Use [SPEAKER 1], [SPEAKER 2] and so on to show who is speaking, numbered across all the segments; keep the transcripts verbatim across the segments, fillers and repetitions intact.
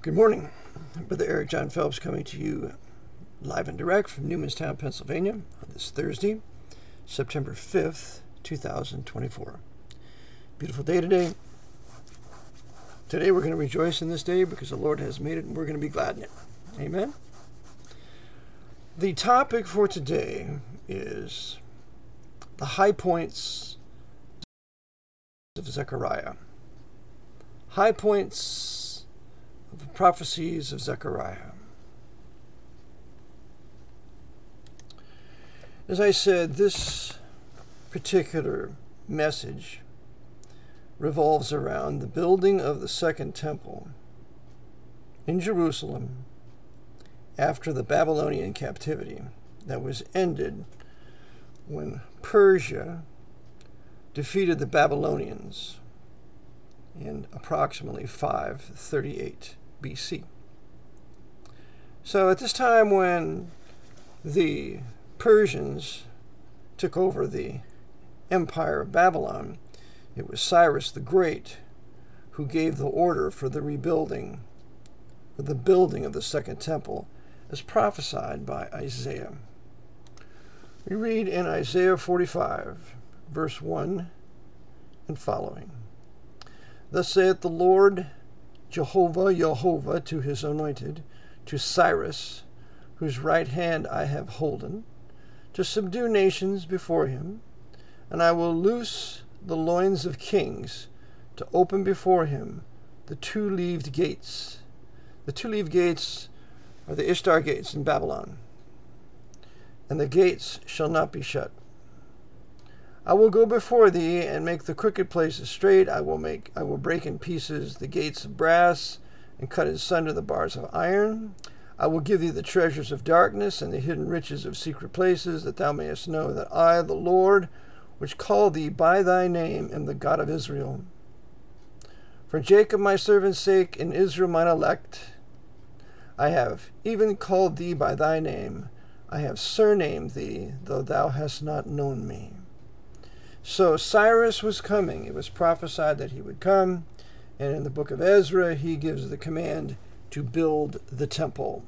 [SPEAKER 1] Good morning. Brother Eric John Phelps coming to you live and direct from Newmanstown, Pennsylvania on this Thursday, September fifth, two thousand twenty-four. Beautiful day today. Today we're going to rejoice in this day because the Lord has made it and we're going to be glad in it. Amen. The topic for today is the high points of Zechariah. High points of the prophecies of Zechariah. As I said, this particular message revolves around the building of the second temple in Jerusalem after the Babylonian captivity that was ended when Persia defeated the Babylonians in approximately five thirty-eight B C. So at this time when the Persians took over the empire of Babylon, it was Cyrus the Great who gave the order for the rebuilding, for the building of the second temple, as prophesied by Isaiah. We read in Isaiah forty-five, verse one and following. Thus saith the Lord, Jehovah, Jehovah, to his anointed, to Cyrus, whose right hand I have holden, to subdue nations before him, and I will loose the loins of kings, to open before him the two-leaved gates. The two-leaved gates are the Ishtar gates in Babylon, and the gates shall not be shut. I will go before thee and make the crooked places straight. I will make, I will break in pieces the gates of brass and cut in sunder the bars of iron. I will give thee the treasures of darkness and the hidden riches of secret places, that thou mayest know that I, the Lord, which called thee by thy name, am the God of Israel. For Jacob my servant's sake, and Israel mine elect, I have even called thee by thy name. I have surnamed thee, though thou hast not known me. So Cyrus was coming. It was prophesied that he would come. And in the book of Ezra, he gives the command to build the temple.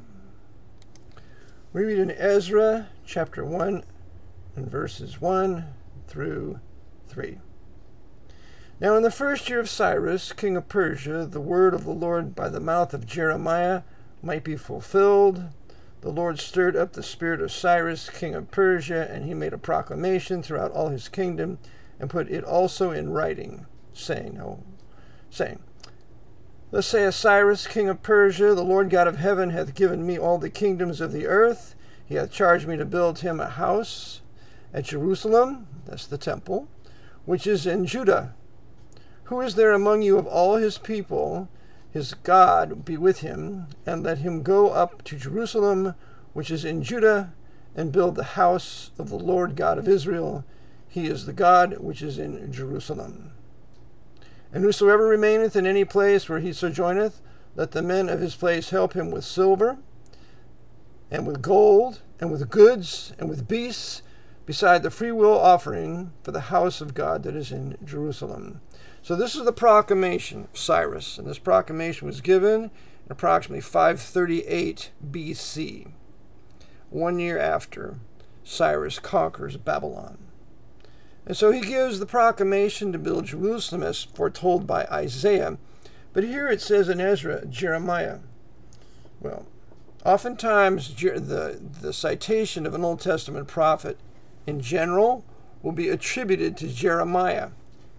[SPEAKER 1] We read in Ezra chapter one and verses one through three. Now in the first year of Cyrus, king of Persia, the word of the Lord by the mouth of Jeremiah might be fulfilled. The Lord stirred up the spirit of Cyrus, king of Persia, and he made a proclamation throughout all his kingdom, and put it also in writing, saying, oh, saying, Thus saith Cyrus, king of Persia, the Lord God of heaven hath given me all the kingdoms of the earth. He hath charged me to build him a house at Jerusalem, that's the temple, which is in Judah. Who is there among you of all his people? His God be with him, and let him go up to Jerusalem, which is in Judah, and build the house of the Lord God of Israel. He is the God which is in Jerusalem. And whosoever remaineth in any place where he sojourneth, let the men of his place help him with silver, and with gold, and with goods, and with beasts, beside the freewill offering for the house of God that is in Jerusalem. So this is the proclamation of Cyrus, and this proclamation was given in approximately five thirty-eight B C, one year after Cyrus conquers Babylon. And so he gives the proclamation to build Jerusalem as foretold by Isaiah, but here it says in Ezra, Jeremiah. Well, oftentimes the, the citation of an Old Testament prophet in general will be attributed to Jeremiah,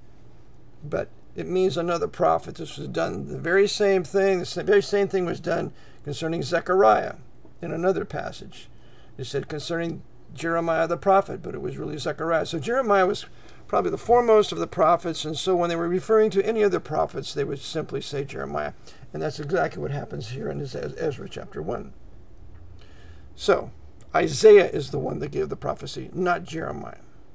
[SPEAKER 1] but it means another prophet. This was done, the very same thing, the very same thing was done concerning Zechariah in another passage. It said concerning Jeremiah the prophet, but it was really Zechariah. So Jeremiah was probably the foremost of the prophets, and so when they were referring to any other prophets, they would simply say Jeremiah. And that's exactly what happens here in Ezra chapter one. So Isaiah is the one that gave the prophecy, not Jeremiah.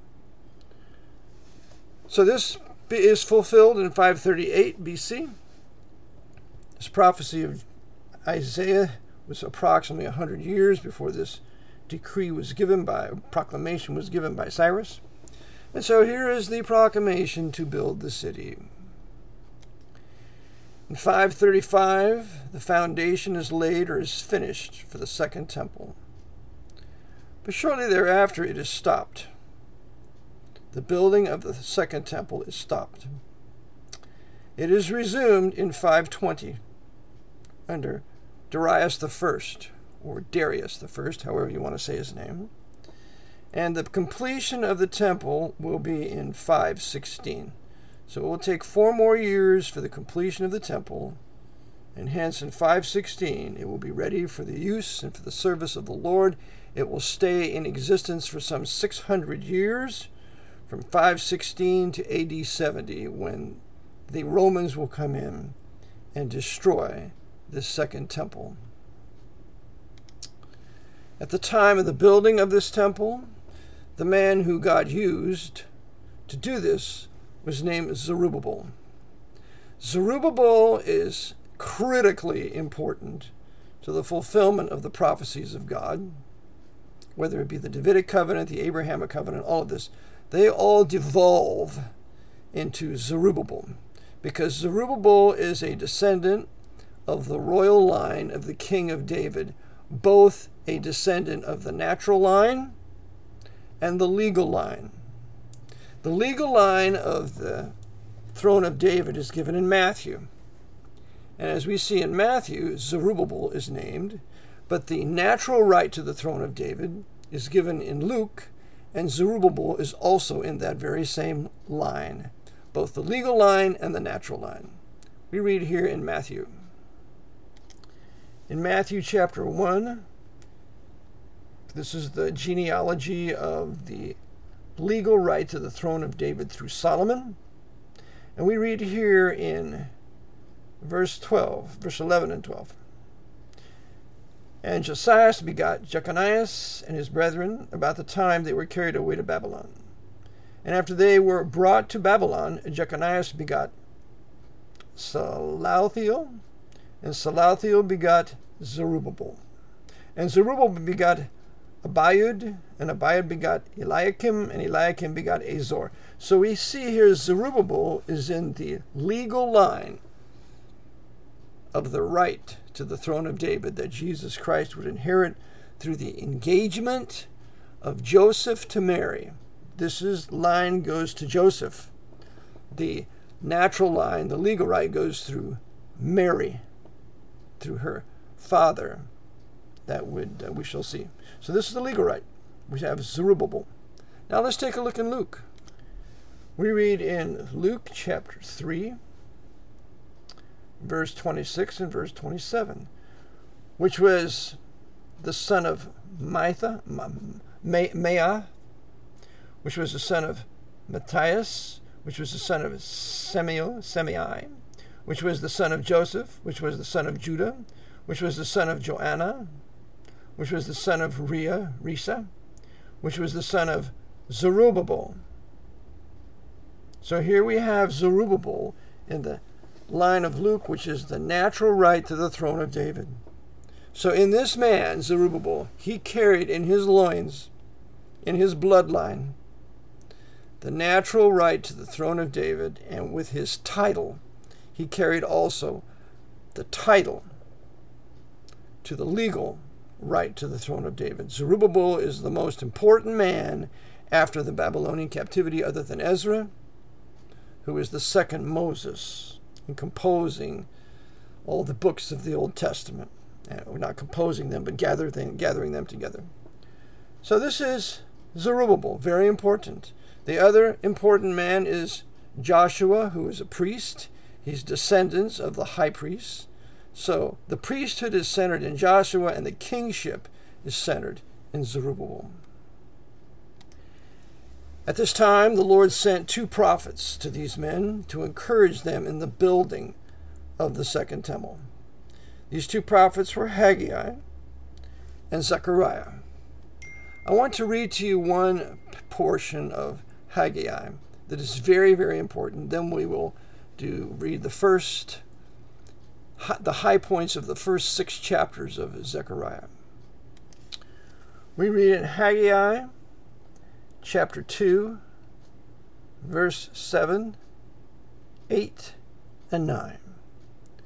[SPEAKER 1] So this is fulfilled in five thirty-eight B C. This prophecy of Isaiah was approximately one hundred years before this decree was given by, proclamation was given by Cyrus. And so here is the proclamation to build the city. In five thirty-five, the foundation is laid or is finished for the second temple. But shortly thereafter, it is stopped. The building of the second temple is stopped. It is resumed in five twenty under Darius the First, or Darius the First, however you want to say his name. And the completion of the temple will be in five sixteen. So it will take four more years for the completion of the temple, and hence in five sixteen it will be ready for the use and for the service of the Lord. It will stay in existence for some six hundred years, from five sixteen to A D seventy, when the Romans will come in and destroy this second temple. At the time of the building of this temple, the man who God used to do this was named Zerubbabel. Zerubbabel is critically important to the fulfillment of the prophecies of God, whether it be the Davidic covenant, the Abrahamic covenant, all of this. They all devolve into Zerubbabel, because Zerubbabel is a descendant of the royal line of the king of David, both a descendant of the natural line and the legal line. The legal line of the throne of David is given in Matthew. And as we see in Matthew, Zerubbabel is named, but the natural right to the throne of David is given in Luke, and Zerubbabel is also in that very same line, both the legal line and the natural line. We read here in Matthew. In Matthew chapter one, this is the genealogy of the legal right to the throne of David through Solomon. And we read here in verse twelve, verse eleven and twelve. And Josias begot Jeconias and his brethren about the time they were carried away to Babylon. And after they were brought to Babylon, Jeconias begot Salathiel, and Salathiel begot Zerubbabel. And Zerubbabel begot Abiud, and Abiud begot Eliakim, and Eliakim begot Azor. So we see here Zerubbabel is in the legal line of the right to the throne of David that Jesus Christ would inherit through the engagement of Joseph to Mary. This is line goes to Joseph. The natural line, the legal right, goes through Mary, through her father. That would uh, we shall see. So this is the legal right. We have Zerubbabel. Now let's take a look in Luke. We read in Luke chapter three, verse twenty-six and verse twenty-seven, which was the son of Mitha, Maah, which was the son of Matthias, which was the son of Semio, Semei, which was the son of Joseph, which was the son of Judah, which was the son of Joanna, which was the son of Rhea, Risa, which was the son of Zerubbabel. So here we have Zerubbabel in the line of Luke, which is the natural right to the throne of David. So in this man, Zerubbabel, he carried in his loins, in his bloodline, the natural right to the throne of David, and with his title, he carried also the title to the legal right to the throne of David. Zerubbabel is the most important man after the Babylonian captivity, other than Ezra, who is the second Moses in composing all the books of the Old Testament. Uh, we're not composing them, but gather them, gathering them together. So this is Zerubbabel, very important. The other important man is Joshua, who is a priest. He's descendants of the high priest. So the priesthood is centered in Joshua, and the kingship is centered in Zerubbabel. At this time, the Lord sent two prophets to these men to encourage them in the building of the second temple. These two prophets were Haggai and Zechariah. I want to read to you one portion of Haggai that is very, very important. Then we will do read the first, the high points of the first six chapters of Zechariah. We read in Haggai chapter two, verse seven, eight, and nine.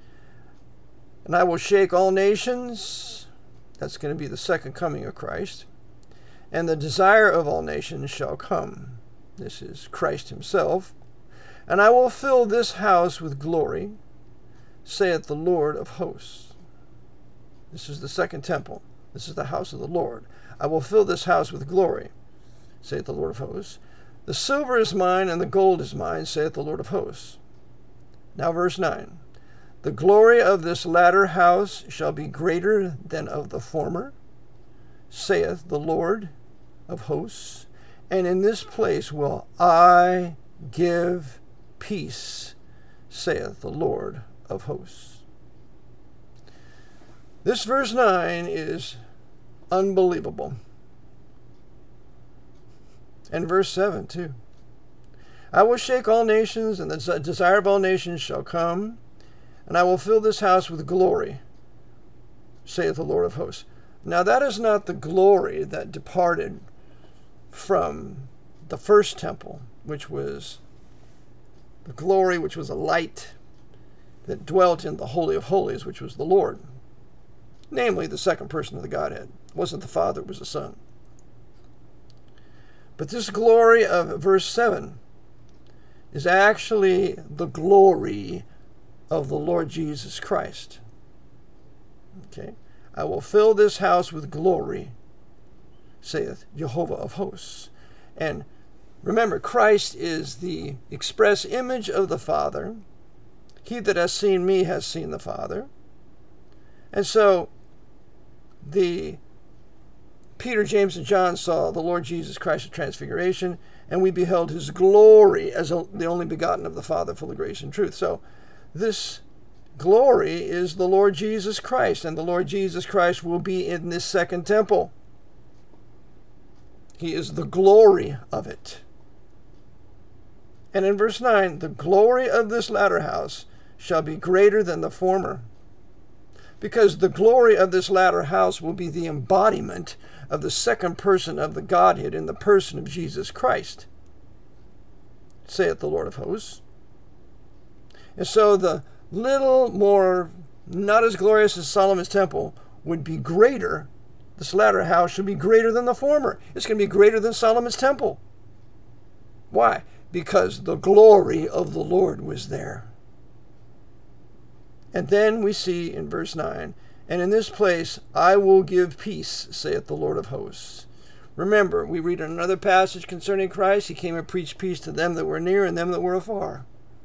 [SPEAKER 1] And I will shake all nations. That's going to be the second coming of Christ. And the desire of all nations shall come. This is Christ himself. And I will fill this house with glory, saith the Lord of hosts. This is the second temple. This is the house of the Lord. I will fill this house with glory, saith the Lord of hosts. The silver is mine, and the gold is mine, saith the Lord of hosts. Now verse nine. The glory of this latter house shall be greater than of the former, saith the Lord of hosts. And in this place will I give peace, saith the Lord of hosts. This verse nine is unbelievable. And verse seven too. I will shake all nations, and the desire of all nations shall come, and I will fill this house with glory, saith the Lord of hosts. Now that is not the glory that departed from the first temple, which was the glory, which was a light that dwelt in the Holy of Holies, which was the Lord. Namely, the second person of the Godhead. It wasn't the Father, it was the Son. But this glory of verse seven is actually the glory of the Lord Jesus Christ. Okay? I will fill this house with glory, saith Jehovah of hosts. And remember, Christ is the express image of the Father. He that has seen me has seen the Father. And so the Peter, James, and John saw the Lord Jesus Christ at Transfiguration, and we beheld his glory as the only begotten of the Father, full of grace and truth. So this glory is the Lord Jesus Christ, and the Lord Jesus Christ will be in this second temple. He is the glory of it. And in verse nine, the glory of this latter house shall be greater than the former, because the glory of this latter house will be the embodiment of the second person of the Godhead in the person of Jesus Christ, saith the Lord of hosts. And so the little more, not as glorious as Solomon's temple, would be greater. This latter house should be greater than the former. It's going to be greater than Solomon's temple. Why? Because the glory of the Lord was there. And then we see in verse nine, and in this place I will give peace, saith the Lord of hosts. Remember, we read another passage concerning Christ. He came and preached peace to them that were near and them that were afar.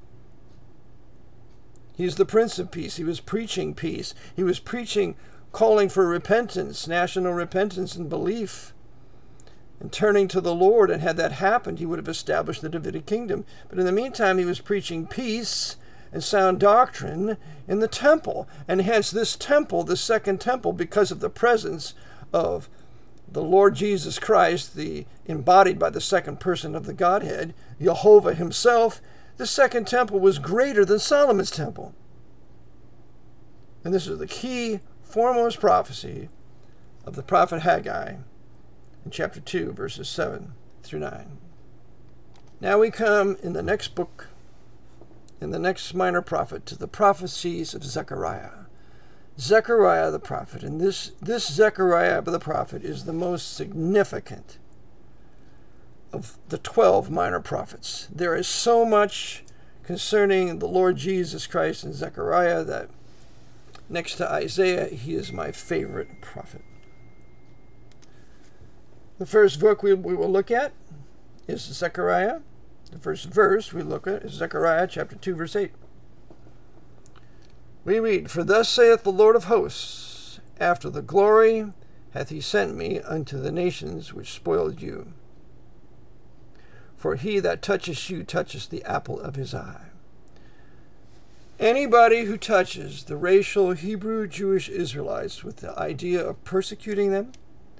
[SPEAKER 1] He's the Prince of Peace. He was preaching peace. He was preaching, calling for repentance, national repentance and belief, and turning to the Lord. And had that happened, he would have established the Davidic kingdom. But in the meantime, he was preaching peace and sound doctrine in the temple. And hence this temple, the second temple, because of the presence of the Lord Jesus Christ, the embodied by the second person of the Godhead, Jehovah himself, the second temple was greater than Solomon's temple. And this is the key, foremost prophecy of the prophet Haggai in chapter two, verses seven through nine. Now we come in the next book, in the next minor prophet, to the prophecies of Zechariah. Zechariah the prophet, and this, this Zechariah the prophet is the most significant of the twelve minor prophets. There is so much concerning the Lord Jesus Christ in Zechariah that next to Isaiah, he is my favorite prophet. The first book we, we will look at is Zechariah. The first verse we look at is Zechariah chapter two, verse eight. We read, For thus saith the Lord of hosts, after the glory hath he sent me unto the nations which spoiled you. For he that toucheth you toucheth the apple of his eye. Anybody who touches the racial Hebrew Jewish Israelites with the idea of persecuting them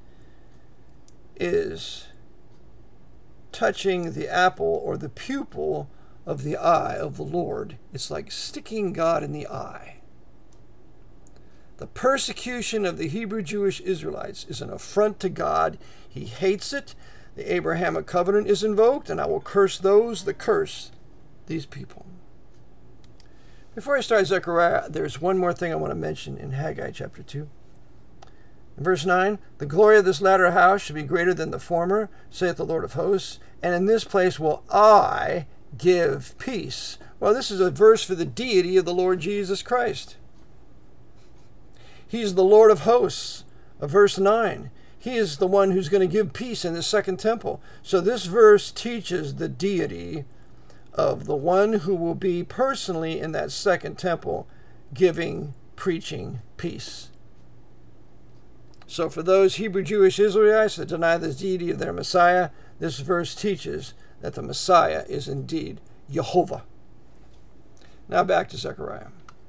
[SPEAKER 1] is touching the apple or the pupil of the eye of the Lord. It's like sticking God in the eye. The persecution of the Hebrew Jewish Israelites is an affront to God. He hates it. The Abrahamic covenant is invoked, and I will curse those that curse these people. Before I start Zechariah, there's one more thing I want to mention in Haggai chapter two. In verse nine, the glory of this latter house shall be greater than the former, saith the Lord of hosts, and in this place will I give peace. Well, this is a verse for the deity of the Lord Jesus Christ. He's the Lord of hosts, of verse nine. He is the one who's going to give peace in the second temple. So this verse teaches the deity of the one who will be personally in that second temple giving, preaching peace. So for those Hebrew Jewish Israelites that deny the deity of their Messiah, this verse teaches that the Messiah is indeed Jehovah. Now back to Zechariah.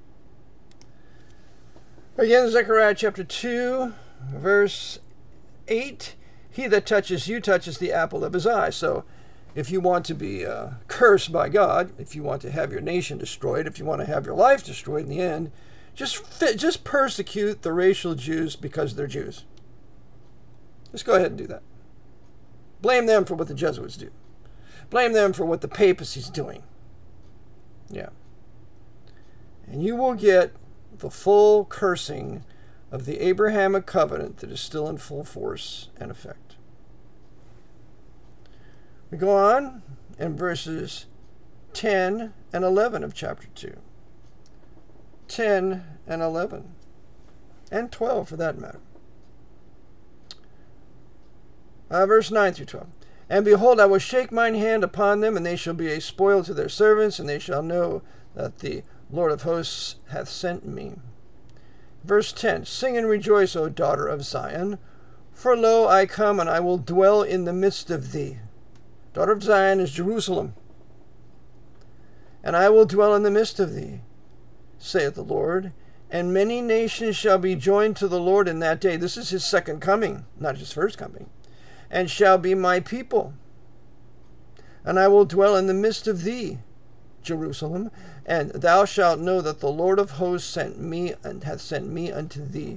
[SPEAKER 1] Again, Zechariah chapter two, verse eight. He that touches you touches the apple of his eye. So if you want to be uh, cursed by God, if you want to have your nation destroyed, if you want to have your life destroyed in the end, just fit, just persecute the racial Jews because they're Jews. Just go ahead and do that. Blame them for what the Jesuits do. Blame them for what the papacy's doing. Yeah. And you will get the full cursing of the Abrahamic covenant that is still in full force and effect. We go on in verses ten and eleven of chapter two. ten and eleven. And twelve for that matter. Uh, verse nine through twelve. And behold, I will shake mine hand upon them, and they shall be a spoil to their servants, and they shall know that the Lord of hosts hath sent me. Verse ten. Sing and rejoice, O daughter of Zion, for lo, I come, and I will dwell in the midst of thee. Daughter of Zion is Jerusalem. And I will dwell in the midst of thee, saith the Lord. And many nations shall be joined to the Lord in that day. This is his second coming, not his first coming. And shall be my people. And I will dwell in the midst of thee, Jerusalem. And thou shalt know that the Lord of hosts sent me and hath sent me unto thee.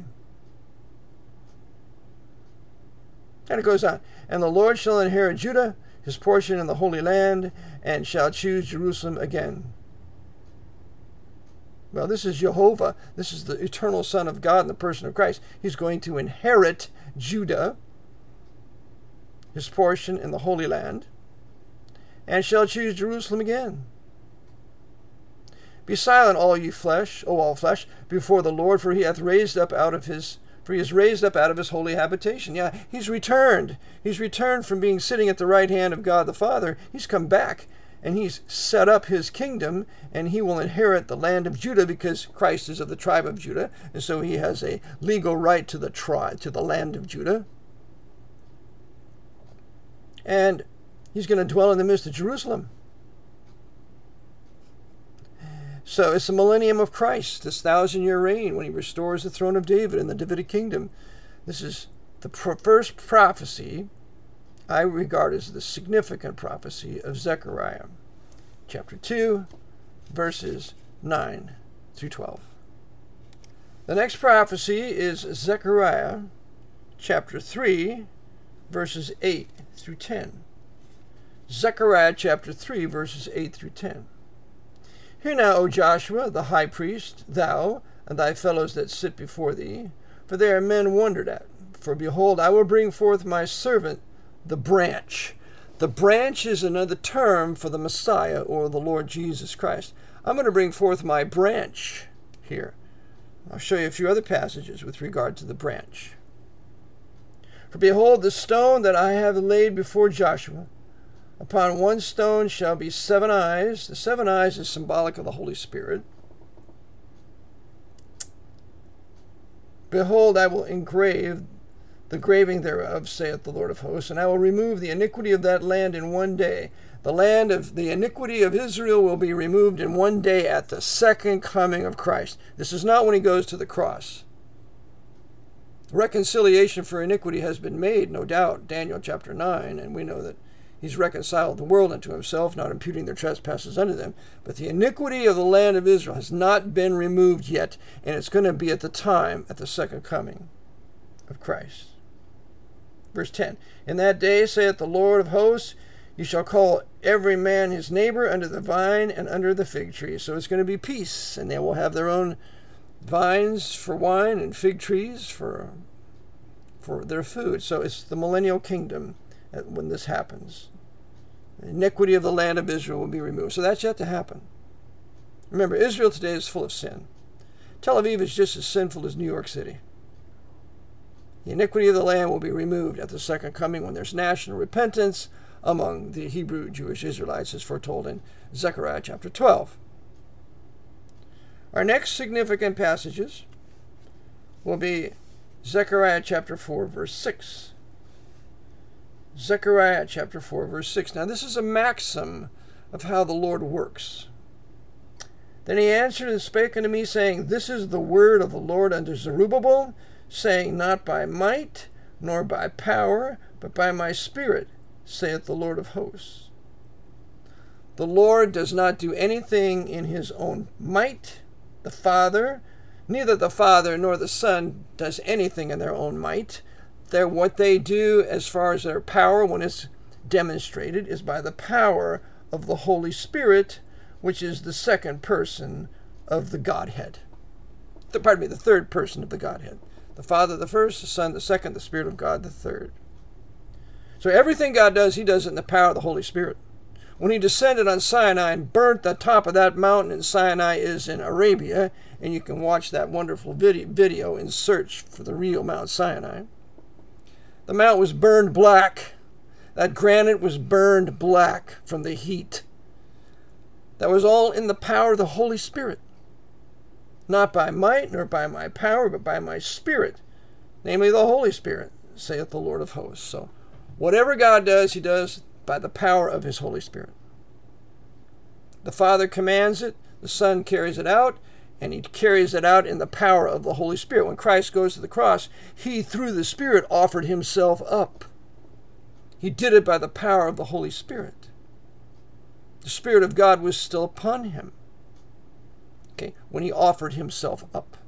[SPEAKER 1] And it goes on. And the Lord shall inherit Judah, his portion in the Holy Land, and shall choose Jerusalem again. Well, this is Jehovah. This is the eternal Son of God in the person of Christ. He's going to inherit Judah, his portion in the Holy Land, and shall choose Jerusalem again. Be silent, all ye flesh, O all flesh, before the Lord, for he hath raised up out of his For he is raised up out of his holy habitation. Yeah, he's returned. He's returned from being sitting at the right hand of God the Father. He's come back, and he's set up his kingdom, and he will inherit the land of Judah because Christ is of the tribe of Judah, and so he has a legal right to the tribe, to the land of Judah. And he's going to dwell in the midst of Jerusalem. So it's the millennium of Christ, this thousand-year reign when he restores the throne of David in the Davidic kingdom. This is the pro- first prophecy I regard as the significant prophecy of Zechariah, chapter two, verses nine through twelve. The next prophecy is Zechariah, chapter three, verses eight through ten. Zechariah, chapter three, verses eight through ten. Hear now, O Joshua, the high priest, thou, and thy fellows that sit before thee, for they are men wondered at. For behold, I will bring forth my servant, the branch. The branch is another term for the Messiah, or the Lord Jesus Christ. I'm going to bring forth my branch here. I'll show you a few other passages with regard to the branch. For behold, the stone that I have laid before Joshua, upon one stone shall be seven eyes. The seven eyes is symbolic of the Holy Spirit. Behold, I will engrave the graving thereof, saith the Lord of hosts, and I will remove the iniquity of that land in one day. The land of the iniquity of Israel will be removed in one day at the second coming of Christ. This is not when he goes to the cross. Reconciliation for iniquity has been made, no doubt, Daniel chapter nine, and we know that he's reconciled the world unto himself, not imputing their trespasses unto them. But the iniquity of the land of Israel has not been removed yet, and it's going to be at the time, at the second coming of Christ. Verse ten, in that day, saith the Lord of hosts, You shall call every man his neighbor under the vine and under the fig tree. So it's going to be peace, and they will have their own vines for wine and fig trees for for their food. So it's the millennial kingdom when this happens. The iniquity of the land of Israel will be removed. So that's yet to happen. Remember, Israel today is full of sin. Tel Aviv is just as sinful as New York City. The iniquity of the land will be removed at the second coming when there's national repentance among the Hebrew Jewish Israelites, as foretold in Zechariah chapter twelve. Our next significant passages will be Zechariah chapter four, verse six. Zechariah chapter four, verse six. Now this is a maxim of how the Lord works. Then he answered and spake unto me, saying, This is the word of the Lord unto Zerubbabel, saying, Not by might, nor by power, but by my spirit, saith the Lord of hosts. The Lord does not do anything in his own might. The Father, neither the Father nor the Son does anything in their own might. They're, what they do as far as their power, when it's demonstrated, is by the power of the Holy Spirit, which is the second person of the Godhead. The, pardon me, the third person of the Godhead. The Father the first, the Son the second, the Spirit of God the third. So everything God does, he does it in the power of the Holy Spirit. When he descended on Sinai and burnt the top of that mountain, and Sinai is in Arabia, and you can watch that wonderful video, video and search for the real Mount Sinai. The mount was burned black. That granite was burned black from the heat. That was all in the power of the Holy Spirit. Not by might, nor by my power, but by my Spirit, namely the Holy Spirit, saith the Lord of hosts. So whatever God does, he does by the power of his Holy Spirit. The Father commands it, the Son carries it out, and he carries it out in the power of the Holy Spirit. When Christ goes to the cross, he, through the Spirit, offered himself up. He did it by the power of the Holy Spirit. The Spirit of God was still upon him, okay, when he offered himself up.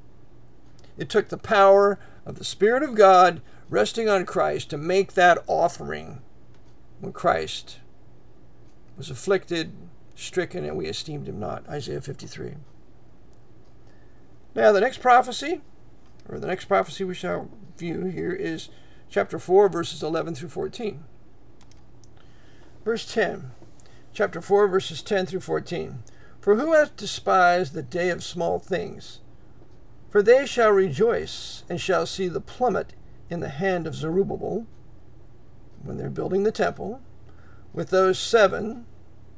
[SPEAKER 1] It took the power of the Spirit of God resting on Christ to make that offering when Christ was afflicted, stricken, and we esteemed him not. Isaiah fifty-three. Now, the next prophecy, or the next prophecy we shall view here, is chapter four, verses eleven through fourteen. Verse ten. Chapter four, verses ten through fourteen. For who hath despised the day of small things? For they shall rejoice, and shall see the plummet in the hand of Zerubbabel, when they're building the temple, with those seven.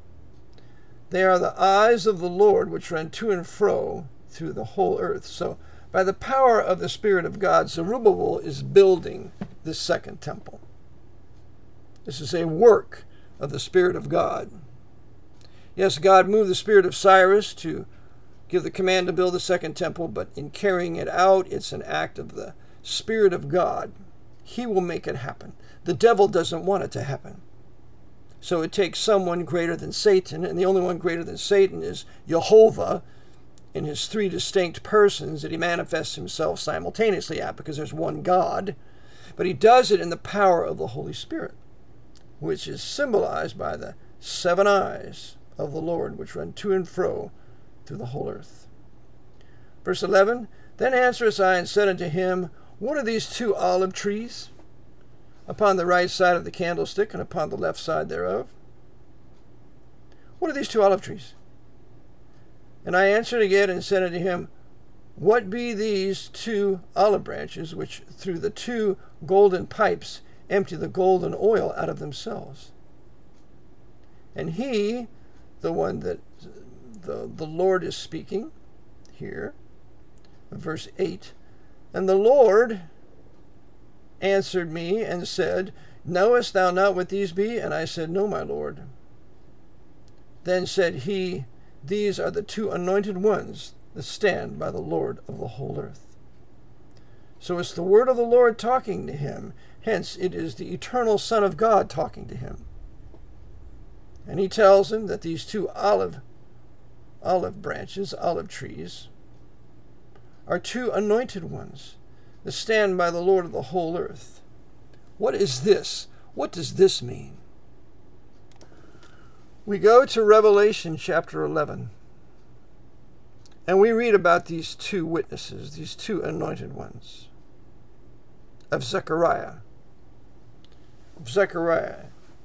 [SPEAKER 1] They are the eyes of the Lord, which run to and fro through the whole earth. So, by the power of the Spirit of God, Zerubbabel is building this second temple. This is a work of the Spirit of God. Yes, God moved the spirit of Cyrus to give the command to build the second temple, but in carrying it out, it's an act of the Spirit of God. He will make it happen. The devil doesn't want it to happen. So it takes someone greater than Satan, and the only one greater than Satan is Jehovah, in his three distinct persons that he manifests himself simultaneously at, because there's one God. But he does it in the power of the Holy Spirit, which is symbolized by the seven eyes of the Lord, which run to and fro through the whole earth. Verse eleven, Then answereth I and said unto him, What are these two olive trees upon the right side of the candlestick and upon the left side thereof? What are these two olive trees? And I answered again and said unto him, What be these two olive branches, which through the two golden pipes empty the golden oil out of themselves? And he, the one that the, the Lord is speaking here, verse eight, And the Lord answered me and said, Knowest thou not what these be? And I said, No, my Lord. Then said he, These are the two anointed ones that stand by the Lord of the whole earth. So it's the word of the Lord talking to him. Hence, it is the eternal Son of God talking to him. And he tells him that these two olive, olive branches, olive trees, are two anointed ones that stand by the Lord of the whole earth. What is this? What does this mean? We go to Revelation chapter eleven, and we read about these two witnesses, these two anointed ones of Zechariah. Zechariah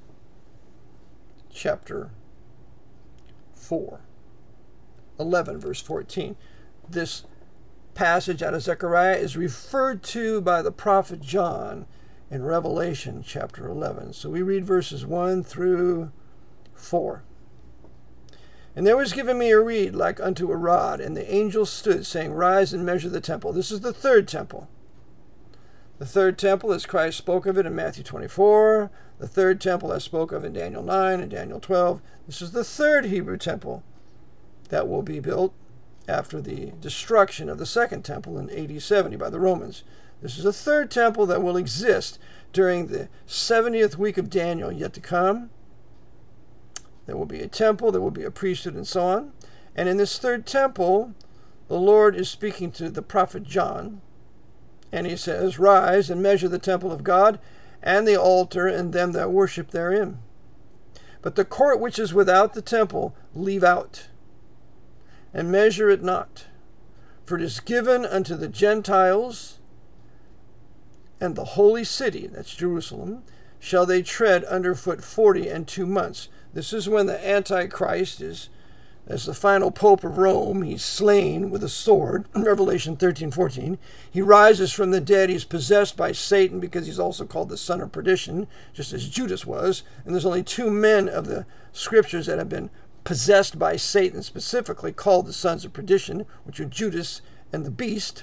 [SPEAKER 1] chapter four, eleven, verse fourteen. This passage out of Zechariah is referred to by the prophet John in Revelation chapter eleven. So we read verses one through four. And there was given me a reed like unto a rod, and the angel stood, saying, Rise and measure the temple. This is the third temple. The third temple, as Christ spoke of it in Matthew twenty-four. The third temple, as spoke of in Daniel nine and Daniel twelve. This is the third Hebrew temple that will be built after the destruction of the second temple in A D seventy by the Romans. This is a third temple that will exist during the seventieth week of Daniel yet to come. There will be a temple, there will be a priesthood, and so on. And in this third temple, the Lord is speaking to the prophet John, and he says, Rise and measure the temple of God, and the altar, and them that worship therein. But the court which is without the temple leave out, and measure it not. For it is given unto the Gentiles, and the holy city, that's Jerusalem, shall they tread underfoot forty and two months. This is when the Antichrist is, as the final Pope of Rome, he's slain with a sword, Revelation thirteen fourteen. He rises from the dead. He's possessed by Satan because he's also called the son of perdition, just as Judas was. And there's only two men of the scriptures that have been possessed by Satan, specifically called the sons of perdition, which are Judas and the beast.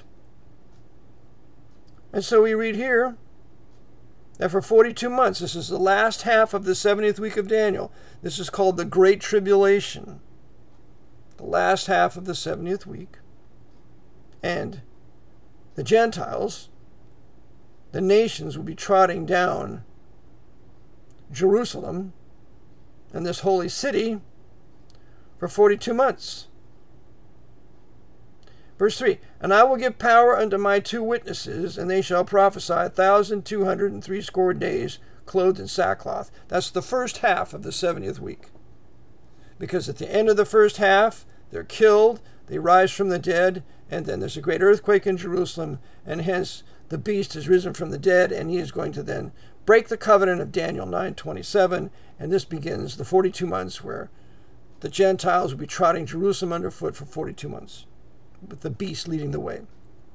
[SPEAKER 1] And so we read here that for forty-two months, this is the last half of the seventieth week of Daniel. This is called the Great Tribulation, the last half of the seventieth week. And the Gentiles, the nations, will be trotting down Jerusalem and this holy city for forty-two months. Verse three, And I will give power unto my two witnesses, and they shall prophesy a thousand two hundred and threescore days, clothed in sackcloth. That's the first half of the seventieth week. Because at the end of the first half, they're killed, they rise from the dead, and then there's a great earthquake in Jerusalem, and hence the beast is risen from the dead, and he is going to then break the covenant of Daniel nine twenty-seven, and this begins the forty-two months where the Gentiles will be trotting Jerusalem underfoot for forty-two months, with the beast leading the way.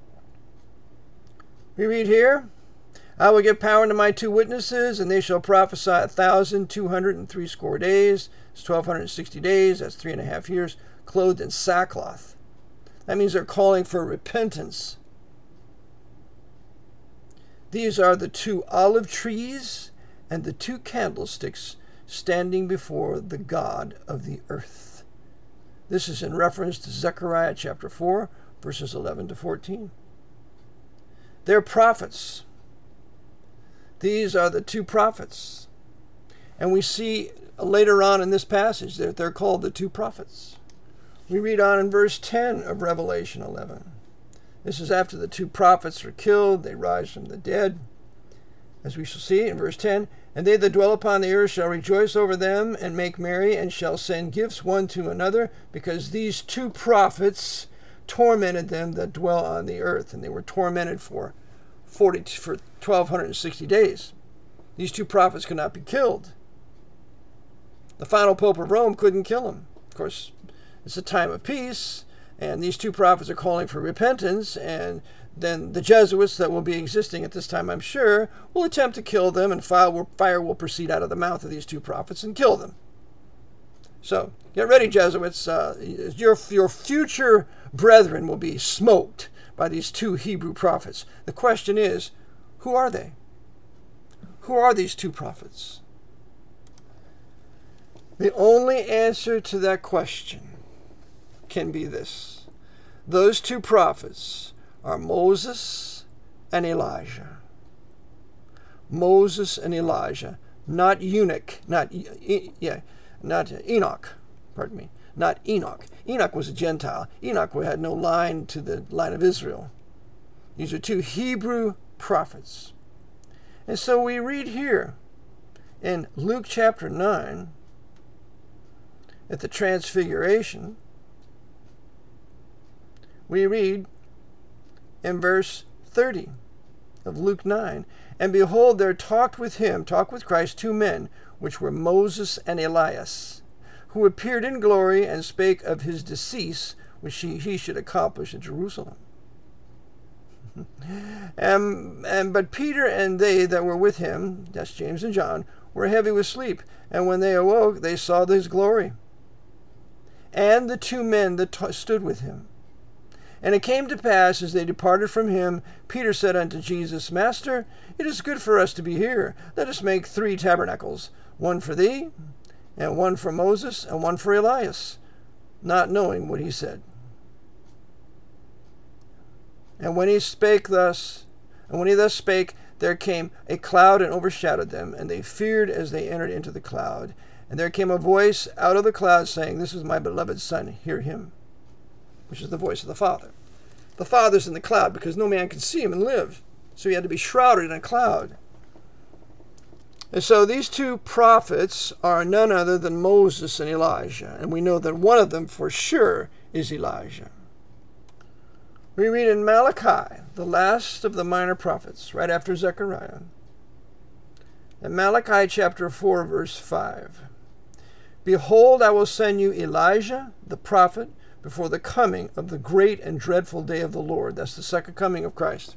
[SPEAKER 1] We read here, I will give power unto my two witnesses, and they shall prophesy a thousand two hundred and threescore days. It's twelve hundred and sixty days, that's three and a half years, clothed in sackcloth. That means they're calling for repentance. These are the two olive trees and the two candlesticks standing before the God of the earth. This is in reference to Zechariah chapter four, verses eleven to fourteen. They're prophets. These are the two prophets. And we see later on in this passage that they're called the two prophets. We read on in verse ten of Revelation eleven. This is after the two prophets are killed, they rise from the dead. As we shall see in verse ten, And they that dwell upon the earth shall rejoice over them, and make merry, and shall send gifts one to another, because these two prophets tormented them that dwell on the earth. And they were tormented for forty for twelve hundred and sixty days. These two prophets could not be killed. The final Pope of Rome couldn't kill them. Of course, it's a time of peace, and these two prophets are calling for repentance, and then the Jesuits that will be existing at this time, I'm sure, will attempt to kill them, and fire will, fire will proceed out of the mouth of these two prophets and kill them. So, get ready, Jesuits. Uh, your, your future brethren will be smoked by these two Hebrew prophets. The question is, who are they? Who are these two prophets? The only answer to that question can be this. Those two prophets are Moses and Elijah. Moses and Elijah, not eunuch, not yeah, not Enoch, pardon me, not Enoch. Enoch was a Gentile. Enoch had no line to the line of Israel. These are two Hebrew prophets. And so we read here in Luke chapter nine, at the transfiguration, we read in verse thirty of Luke nine, "And behold, there talked with him, talked with Christ, two men, which were Moses and Elias, who appeared in glory and spake of his decease, which he, he should accomplish in Jerusalem. and, and But Peter and they that were with him," that's James and John, "were heavy with sleep. And when they awoke, they saw his glory, and the two men that t- stood with him. And it came to pass, as they departed from him, Peter said unto Jesus, Master, it is good for us to be here. Let us make three tabernacles, one for thee, and one for Moses, and one for Elias, not knowing what he said. And when he spake thus, and when he thus spake, there came a cloud and overshadowed them, and they feared as they entered into the cloud. And there came a voice out of the cloud, saying, This is my beloved Son, hear him. Which is the voice of the Father. The Father's in the cloud because no man can see him and live. So he had to be shrouded in a cloud. And so these two prophets are none other than Moses and Elijah. And we know that one of them for sure is Elijah. We read in Malachi, the last of the minor prophets, right after Zechariah. In Malachi chapter four, verse five. Behold, I will send you Elijah, the prophet, before the coming of the great and dreadful day of the Lord. That's the second coming of Christ.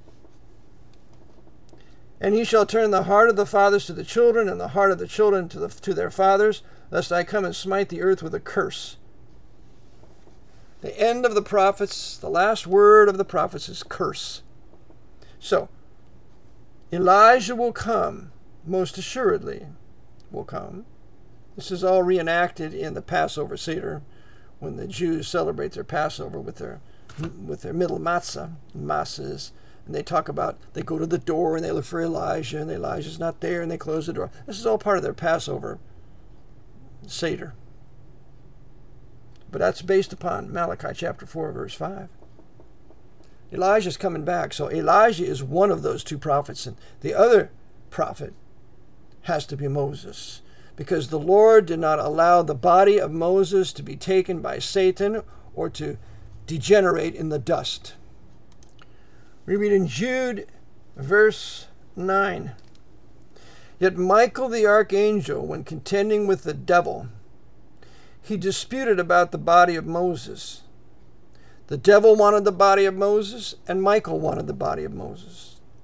[SPEAKER 1] And he shall turn the heart of the fathers to the children, and the heart of the children to, the, to their fathers, lest I come and smite the earth with a curse. The end of the prophets, the last word of the prophets is curse. So, Elijah will come, most assuredly will come. This is all reenacted in the Passover Seder, when the Jews celebrate their Passover with their with their middle matzah, matzahs, and they talk about, they go to the door and they look for Elijah, and Elijah's not there, and they close the door. This is all part of their Passover Seder. But that's based upon Malachi chapter four, verse five. Elijah's coming back, so Elijah is one of those two prophets, and the other prophet has to be Moses, because the Lord did not allow the body of Moses to be taken by Satan or to degenerate in the dust. We read in Jude, verse nine. Yet Michael the archangel, when contending with the devil, he disputed about the body of Moses. The devil wanted the body of Moses, and Michael wanted the body of Moses.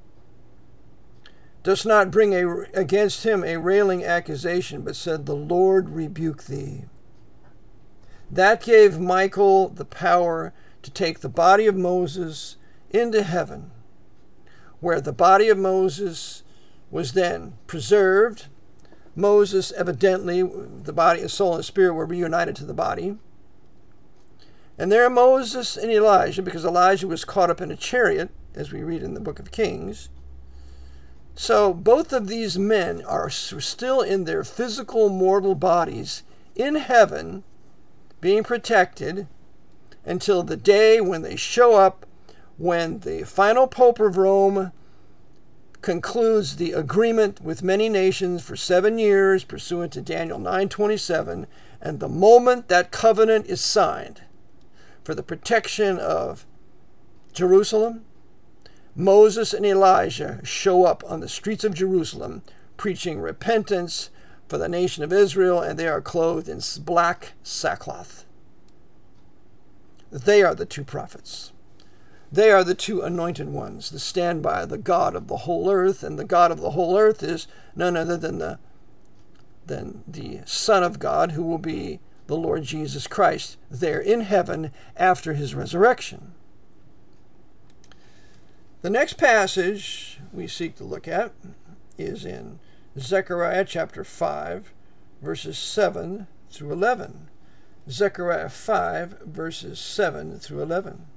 [SPEAKER 1] Does not bring a, against him a railing accusation, but said, The Lord rebuke thee. That gave Michael the power to take the body of Moses into heaven, where the body of Moses was then preserved. Moses, evidently, the body, his soul and spirit were reunited to the body. And there Moses and Elijah, because Elijah was caught up in a chariot, as we read in the book of Kings. So both of these men are still in their physical mortal bodies in heaven, being protected until the day when they show up, when the final Pope of Rome concludes the agreement with many nations for seven years, pursuant to Daniel nine twenty-seven, and the moment that covenant is signed for the protection of Jerusalem, Moses and Elijah show up on the streets of Jerusalem preaching repentance for the nation of Israel, and they are clothed in black sackcloth. They are the two prophets. They are the two anointed ones that stand by the God of the whole earth, and the God of the whole earth is none other than the, than the Son of God, who will be the Lord Jesus Christ there in heaven after his resurrection. The next passage we seek to look at is in Zechariah chapter five, verses seven through eleven. Zechariah five, verses seven through eleven.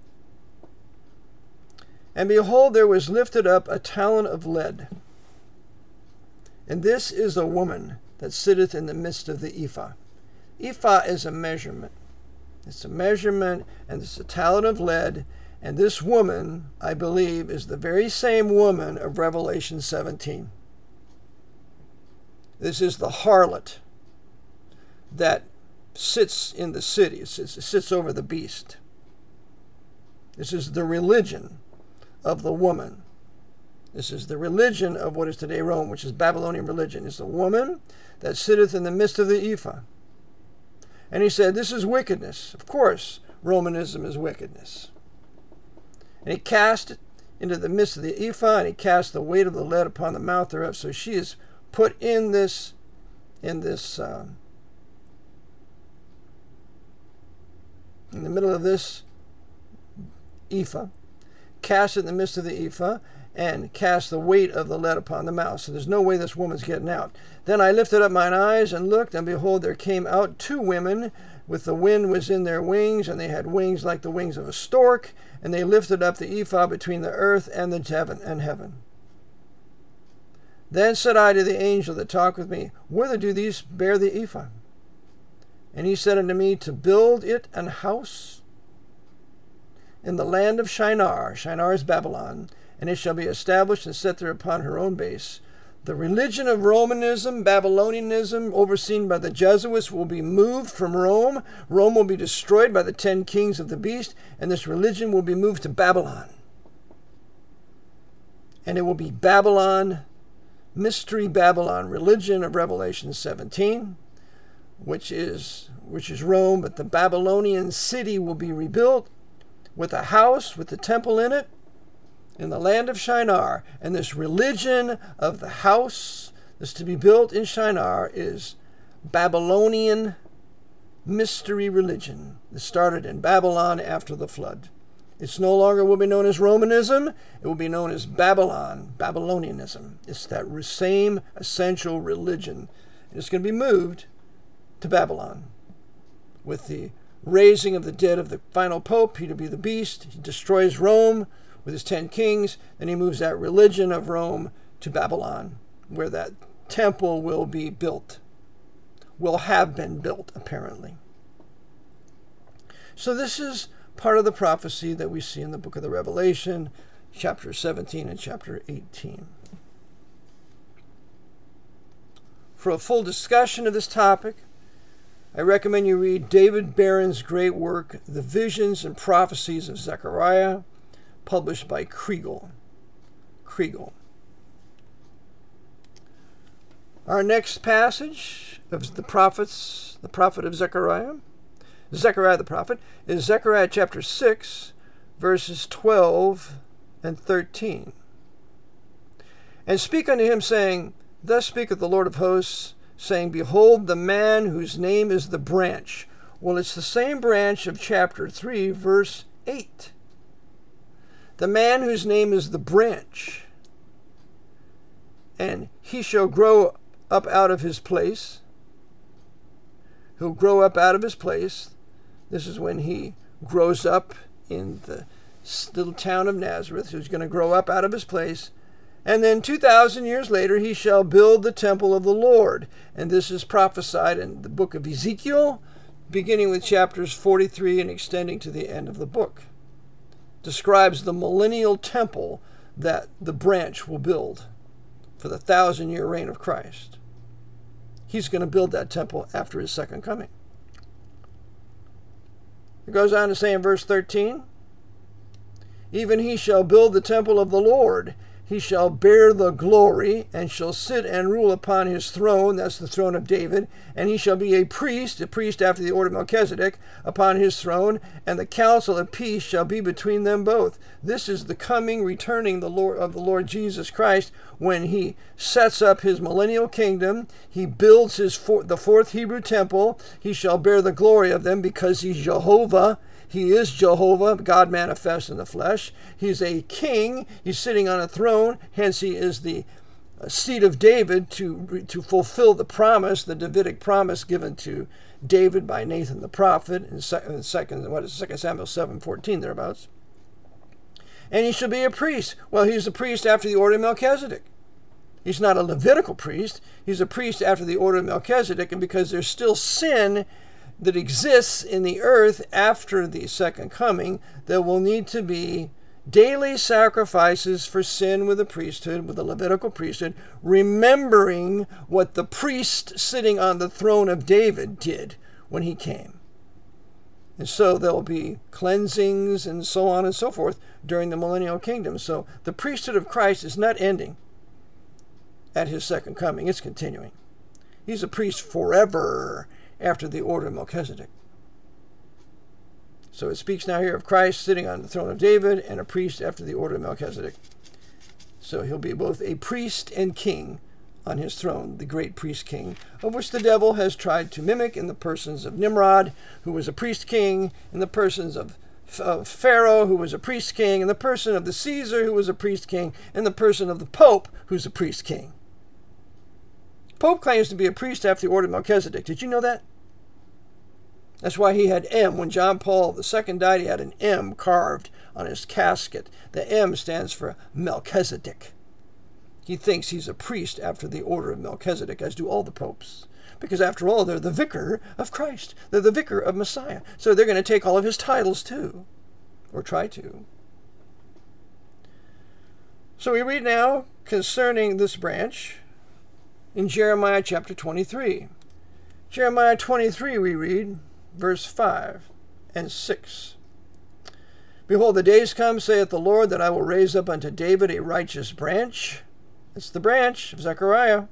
[SPEAKER 1] And behold, there was lifted up a talent of lead, and this is a woman that sitteth in the midst of the ephah. Ephah is a measurement. It's a measurement, and it's a talent of lead. And this woman, I believe, is the very same woman of Revelation seventeen. This is the harlot that sits in the city. It sits, it sits over the beast. This is the religion of the woman. This is the religion of what is today Rome, which is Babylonian religion. It's the woman that sitteth in the midst of the ephah. And he said, this is wickedness. Of course, Romanism is wickedness. And he cast it into the midst of the ephah, and he cast the weight of the lead upon the mouth thereof. So she is put in this, in this, uh, in the middle of this ephah, cast it in the midst of the ephah, and cast the weight of the lead upon the mouth. So there's no way this woman's getting out. Then I lifted up mine eyes and looked, and behold, there came out two women, with the wind was in their wings, and they had wings like the wings of a stork, and they lifted up the ephah between the earth and the heaven and heaven. Then said I to the angel that talked with me, whither do these bear the ephah? And he said unto me, to build it an house in the land of Shinar. Shinar is Babylon. And it shall be established and set there upon her own base. The religion of Romanism, Babylonianism, overseen by the Jesuits, will be moved from Rome. Rome will be destroyed by the ten kings of the beast, and this religion will be moved to Babylon. And it will be Babylon, Mystery Babylon, religion of Revelation seventeen, which is, which is Rome, but the Babylonian city will be rebuilt with a house, with the temple in it, in the land of Shinar. And this religion of the house that's to be built in Shinar is Babylonian mystery religion that started in Babylon after the flood. It's no longer will be known as Romanism. It will be known as Babylon, Babylonianism. It's that same essential religion. And it's going to be moved to Babylon with the raising of the dead of the final pope. He'll be the beast. He destroys Rome with his ten kings, and he moves that religion of Rome to Babylon, where that temple will be built, will have been built, apparently. So this is part of the prophecy that we see in the book of the Revelation, chapter seventeen and chapter eighteen. For a full discussion of this topic, I recommend you read David Barron's great work, The Visions and Prophecies of Zechariah, published by Kriegel. Kriegel. Our next passage of the prophets, the prophet of Zechariah, Zechariah the prophet, is Zechariah chapter six, verses twelve and thirteen. And speak unto him, saying, Thus speaketh the Lord of hosts, saying, Behold, the man whose name is the branch. Well, it's the same branch of chapter three, verse eight. The man whose name is the branch, and he shall grow up out of his place. He'll grow up out of his place. This is when he grows up in the little town of Nazareth. He's going to grow up out of his place. And then two thousand years later, he shall build the temple of the Lord. And this is prophesied in the book of Ezekiel, beginning with chapters forty-three and extending to the end of the book. Describes the millennial temple that the branch will build for the thousand-year reign of Christ. He's going to build that temple after his second coming. It goes on to say in verse thirteen, Even he shall build the temple of the Lord. He shall bear the glory, and shall sit and rule upon his throne. That's the throne of David. And he shall be a priest, a priest after the order of Melchizedek, upon his throne. And the counsel of peace shall be between them both. This is the coming, returning the Lord of the Lord Jesus Christ, when he sets up his millennial kingdom. He builds his for, the fourth Hebrew temple. He shall bear the glory of them, because he's Jehovah. He is Jehovah, God manifest in the flesh. He's a king. He's sitting on a throne. Hence, he is the seed of David to, to fulfill the promise, the Davidic promise given to David by Nathan the prophet in second, what is it, Second Samuel seven fourteen, thereabouts. And he shall be a priest. Well, he's a priest after the order of Melchizedek. He's not a Levitical priest. He's a priest after the order of Melchizedek, and because there's still sin that exists in the earth after the second coming, there will need to be daily sacrifices for sin with the priesthood, with the Levitical priesthood, remembering what the priest sitting on the throne of David did when he came. And so there will be cleansings and so on and so forth during the millennial kingdom. So the priesthood of Christ is not ending at his second coming. It's continuing. He's a priest forever after the order of Melchizedek. So it speaks now here of Christ sitting on the throne of David and a priest after the order of Melchizedek. So he'll be both a priest and king on his throne, the great priest king, of which the devil has tried to mimic in the persons of Nimrod, who was a priest king, in the persons of, of Pharaoh, who was a priest king, in the person of the Caesar, who was a priest king, and the person of the Pope, who's a priest king. Pope claims to be a priest after the order of Melchizedek. Did you know that? That's why he had M. When John Paul the Second died, he had an M carved on his casket. The M stands for Melchizedek. He thinks he's a priest after the order of Melchizedek, as do all the popes. Because after all, they're the vicar of Christ. They're the vicar of Messiah. So they're going to take all of his titles too, or try to. So we read now concerning this branch in Jeremiah chapter twenty-three. Jeremiah twenty-three, we read, verse five and six. Behold, the days come, saith the Lord, that I will raise up unto David a righteous branch. It's the branch of Zechariah.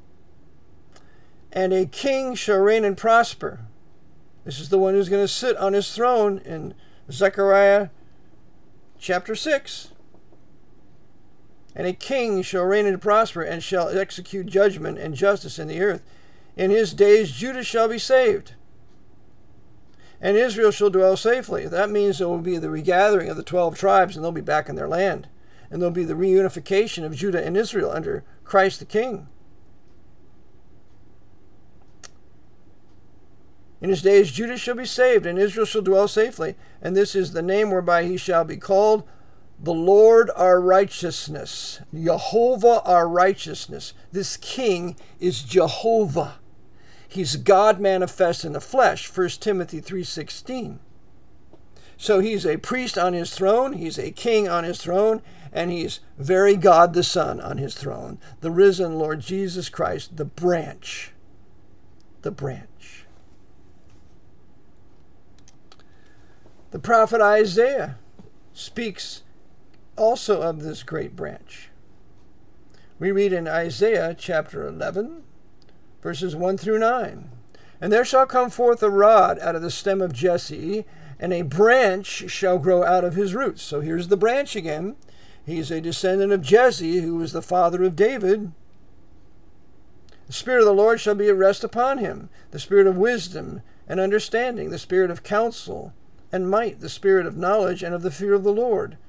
[SPEAKER 1] And a king shall reign and prosper. This is the one who's going to sit on his throne in Zechariah chapter six. And a king shall reign and prosper, and shall execute judgment and justice in the earth. In his days Judah shall be saved, and Israel shall dwell safely. That means there will be the regathering of the twelve tribes, and they'll be back in their land. And there'll be the reunification of Judah and Israel under Christ the King. In his days Judah shall be saved, and Israel shall dwell safely. And this is the name whereby he shall be called, the Lord our righteousness. Jehovah our righteousness. This king is Jehovah. He's God manifest in the flesh, First Timothy three sixteen. So he's a priest on his throne, he's a king on his throne, and he's very God the Son on his throne. The risen Lord Jesus Christ, the branch. The branch. The prophet Isaiah speaks also of this great branch. We read in Isaiah chapter eleven, verses one through nine. And there shall come forth a rod out of the stem of Jesse, and a branch shall grow out of his roots. So here's the branch again. He's a descendant of Jesse, who was the father of David. The Spirit of the Lord shall be at rest upon him, the Spirit of wisdom and understanding, the Spirit of counsel and might, the Spirit of knowledge and of the fear of the Lord.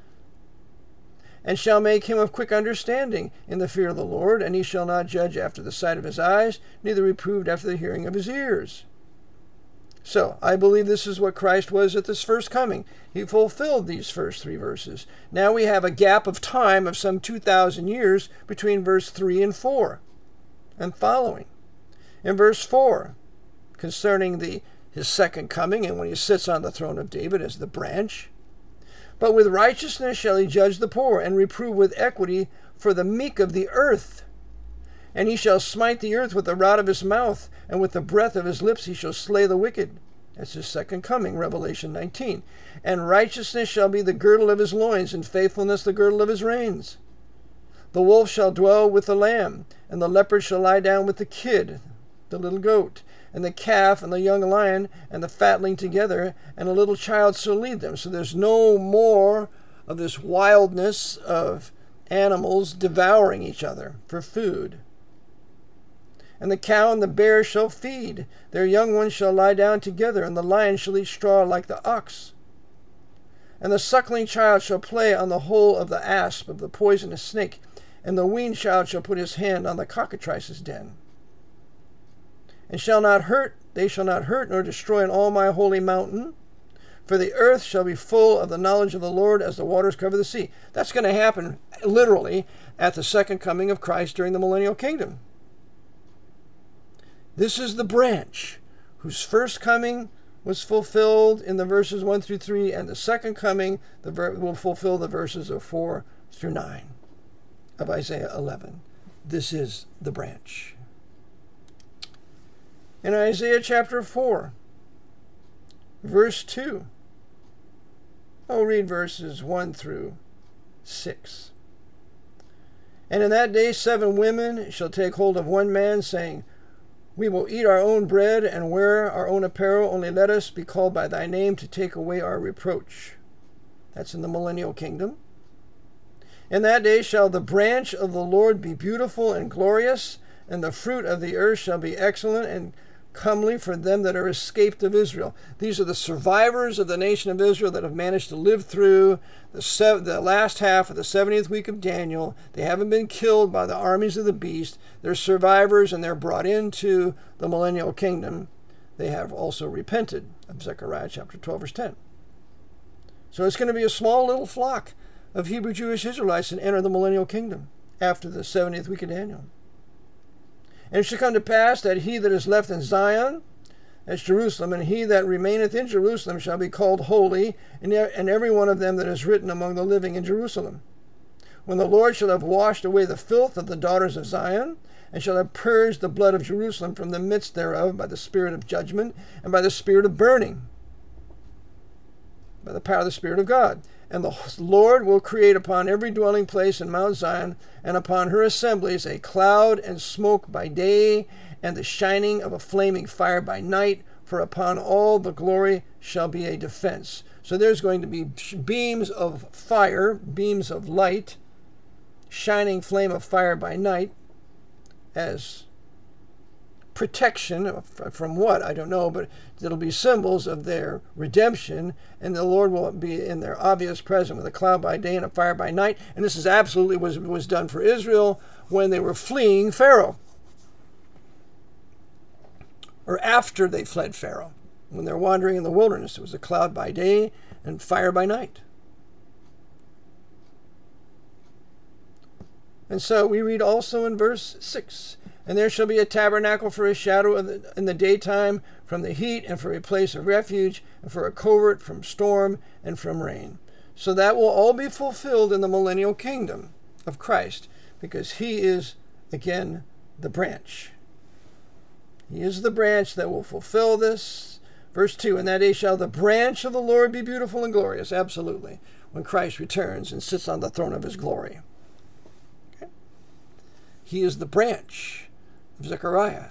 [SPEAKER 1] And shall make him of quick understanding in the fear of the Lord, and he shall not judge after the sight of his eyes, neither reproved after the hearing of his ears. So, I believe this is what Christ was at this first coming. He fulfilled these first three verses. Now we have a gap of time of some two thousand years between verse three and four and following. In verse four, concerning the his second coming, and when he sits on the throne of David as the branch, but with righteousness shall he judge the poor, and reprove with equity for the meek of the earth. And he shall smite the earth with the rod of his mouth, and with the breath of his lips he shall slay the wicked. That's his second coming, Revelation nineteen. And righteousness shall be the girdle of his loins, and faithfulness the girdle of his reins. The wolf shall dwell with the lamb, and the leopard shall lie down with the kid, the little goat, and the calf and the young lion and the fatling together, and a little child shall lead them. So there's no more of this wildness of animals devouring each other for food. And the cow and the bear shall feed, their young ones shall lie down together, and the lion shall eat straw like the ox. And the suckling child shall play on the hole of the asp of the poisonous snake, and the weaned child shall put his hand on the cockatrice's den. And shall not hurt, they shall not hurt nor destroy in all my holy mountain, for the earth shall be full of the knowledge of the Lord as the waters cover the sea. That's going to happen literally at the second coming of Christ during the millennial kingdom. This is the branch whose first coming was fulfilled in the verses one through three, and the second coming the ver- will fulfill the verses of four through nine of Isaiah eleven. This is the branch. In Isaiah chapter four, verse two. I'll read verses one through six. And in that day seven women shall take hold of one man, saying, We will eat our own bread and wear our own apparel, only let us be called by thy name to take away our reproach. That's in the millennial kingdom. In that day shall the branch of the Lord be beautiful and glorious, and the fruit of the earth shall be excellent and comely for them that are escaped of Israel. These are the survivors of the nation of Israel that have managed to live through the, sev- the last half of the seventieth week of Daniel. They haven't been killed by the armies of the beast. They're survivors, and they're brought into the millennial kingdom. They have also repented, of Zechariah chapter twelve, verse ten. So it's going to be a small little flock of Hebrew Jewish Israelites that enter the millennial kingdom after the seventieth week of Daniel. And it shall come to pass that he that is left in Zion, that's Jerusalem, and he that remaineth in Jerusalem shall be called holy, and every one of them that is written among the living in Jerusalem. When the Lord shall have washed away the filth of the daughters of Zion, and shall have purged the blood of Jerusalem from the midst thereof by the spirit of judgment, and by the spirit of burning, by the power of the Spirit of God. And the Lord will create upon every dwelling place in Mount Zion, and upon her assemblies, a cloud and smoke by day, and the shining of a flaming fire by night, for upon all the glory shall be a defense. So there's going to be beams of fire, beams of light, shining flame of fire by night, as protection from what? I don't know, but it'll be symbols of their redemption, and the Lord will be in their obvious presence with a cloud by day and a fire by night. And this is absolutely what was, was done for Israel when they were fleeing Pharaoh, or after they fled Pharaoh. When they're wandering in the wilderness, it was a cloud by day and fire by night. And so we read also in verse six, And there shall be a tabernacle for a shadow of the, in the daytime from the heat, and for a place of refuge, and for a covert from storm and from rain. So that will all be fulfilled in the millennial kingdom of Christ, because he is, again, the branch. He is the branch that will fulfill this. Verse two, In that day shall the branch of the Lord be beautiful and glorious. Absolutely. When Christ returns and sits on the throne of his glory. Okay? He is the branch of Zechariah.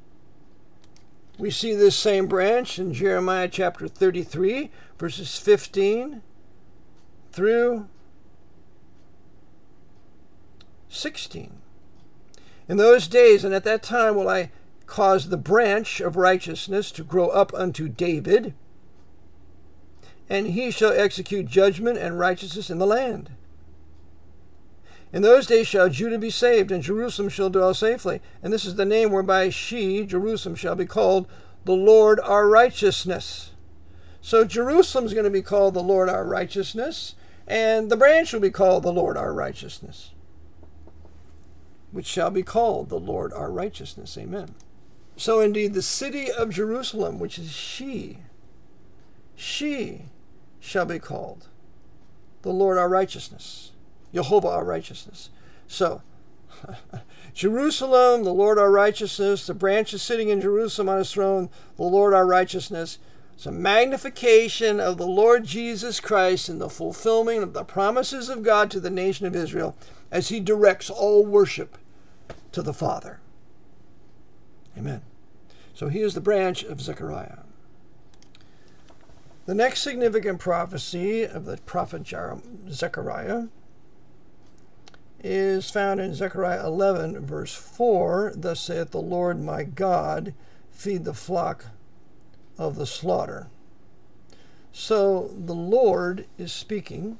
[SPEAKER 1] We see this same branch in Jeremiah chapter thirty-three, verses fifteen through sixteen. In those days and at that time will I cause the branch of righteousness to grow up unto David, and he shall execute judgment and righteousness in the land. In those days shall Judah be saved, and Jerusalem shall dwell safely. And this is the name whereby she, Jerusalem, shall be called the Lord our righteousness. So Jerusalem is going to be called the Lord our righteousness, and the branch will be called the Lord our righteousness, which shall be called the Lord our righteousness. Amen. So indeed, the city of Jerusalem, which is she, she shall be called the Lord our righteousness. Jehovah our righteousness. So, Jerusalem, the Lord our righteousness, the branch is sitting in Jerusalem on his throne, the Lord our righteousness. It's a magnification of the Lord Jesus Christ and the fulfillment of the promises of God to the nation of Israel as he directs all worship to the Father. Amen. So he is the branch of Zechariah. The next significant prophecy of the prophet Zechariah is found in Zechariah eleven, verse four. Thus saith the Lord my God, feed the flock of the slaughter. So the Lord is speaking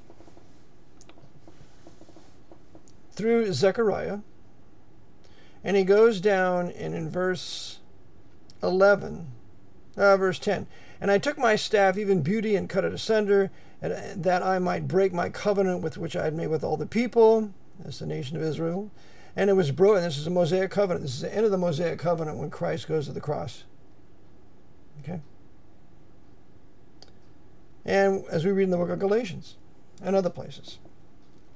[SPEAKER 1] through Zechariah, and he goes down and in verse eleven, uh, verse ten, And I took my staff, even beauty, and cut it asunder, and that I might break my covenant with which I had made with all the people. That's the nation of Israel. And it was broken. This is a Mosaic covenant. This is the end of the Mosaic covenant when Christ goes to the cross. Okay? And as we read in the book of Galatians and other places.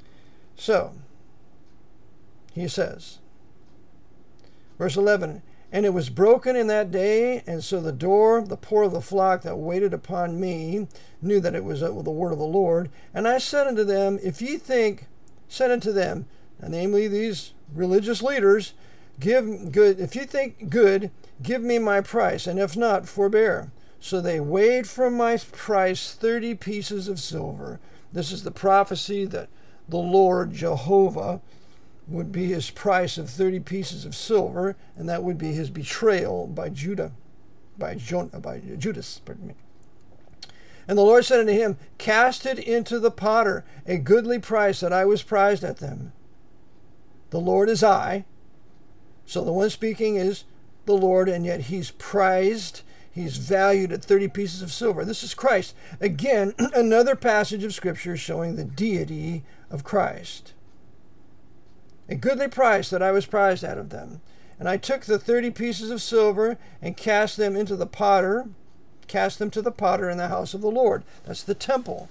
[SPEAKER 1] So, he says, verse eleven, And it was broken in that day, and so the door, the poor of the flock that waited upon me, knew that it was the word of the Lord. And I said unto them, if ye think, said unto them, namely these religious leaders, give good, if you think good, give me my price, and if not, forbear. So they weighed from my price thirty pieces of silver. This is the prophecy that the Lord Jehovah would be his price of thirty pieces of silver, and that would be his betrayal by Judah, by, Jonah, by Judas, pardon me. And the Lord said unto him, cast it into the potter, a goodly price that I was prized at them. The Lord is I. So the one speaking is the Lord, and yet he's prized, he's valued at thirty pieces of silver. This is Christ. Again, another passage of Scripture showing the deity of Christ. A goodly price that I was prized out of them. And I took the thirty pieces of silver and cast them into the potter, cast them to the potter in the house of the Lord. That's the temple.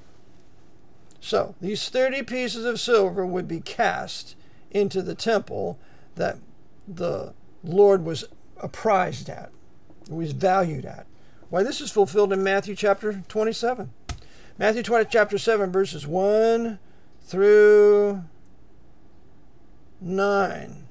[SPEAKER 1] So these thirty pieces of silver would be cast into the temple that the Lord was apprised at, was valued at. Why, this is fulfilled in Matthew chapter twenty-seven. Matthew twenty, chapter seven, verses one through nine.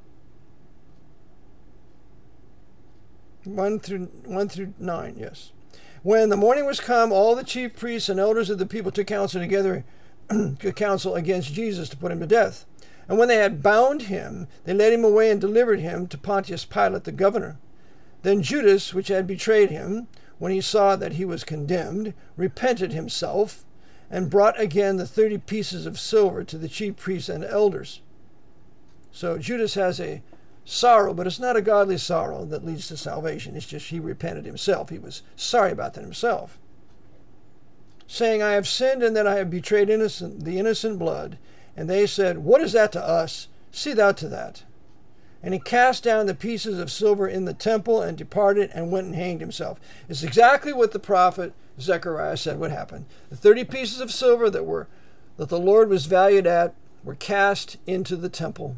[SPEAKER 1] One through one through nine, yes. When the morning was come, all the chief priests and elders of the people took counsel together, counsel against Jesus to put him to death. And when they had bound him, they led him away and delivered him to Pontius Pilate the governor. Then Judas, which had betrayed him, when he saw that he was condemned, repented himself, and brought again the thirty pieces of silver to the chief priests and elders. So Judas has a sorrow, but it's not a godly sorrow that leads to salvation. It's just he repented himself. He was sorry about that himself, saying, I have sinned in that I have betrayed innocent, the innocent blood. And they said, what is that to us? See thou to that. And he cast down the pieces of silver in the temple and departed and went and hanged himself. It's exactly what the prophet Zechariah said would happen. The thirty pieces of silver that were that the Lord was valued at were cast into the temple.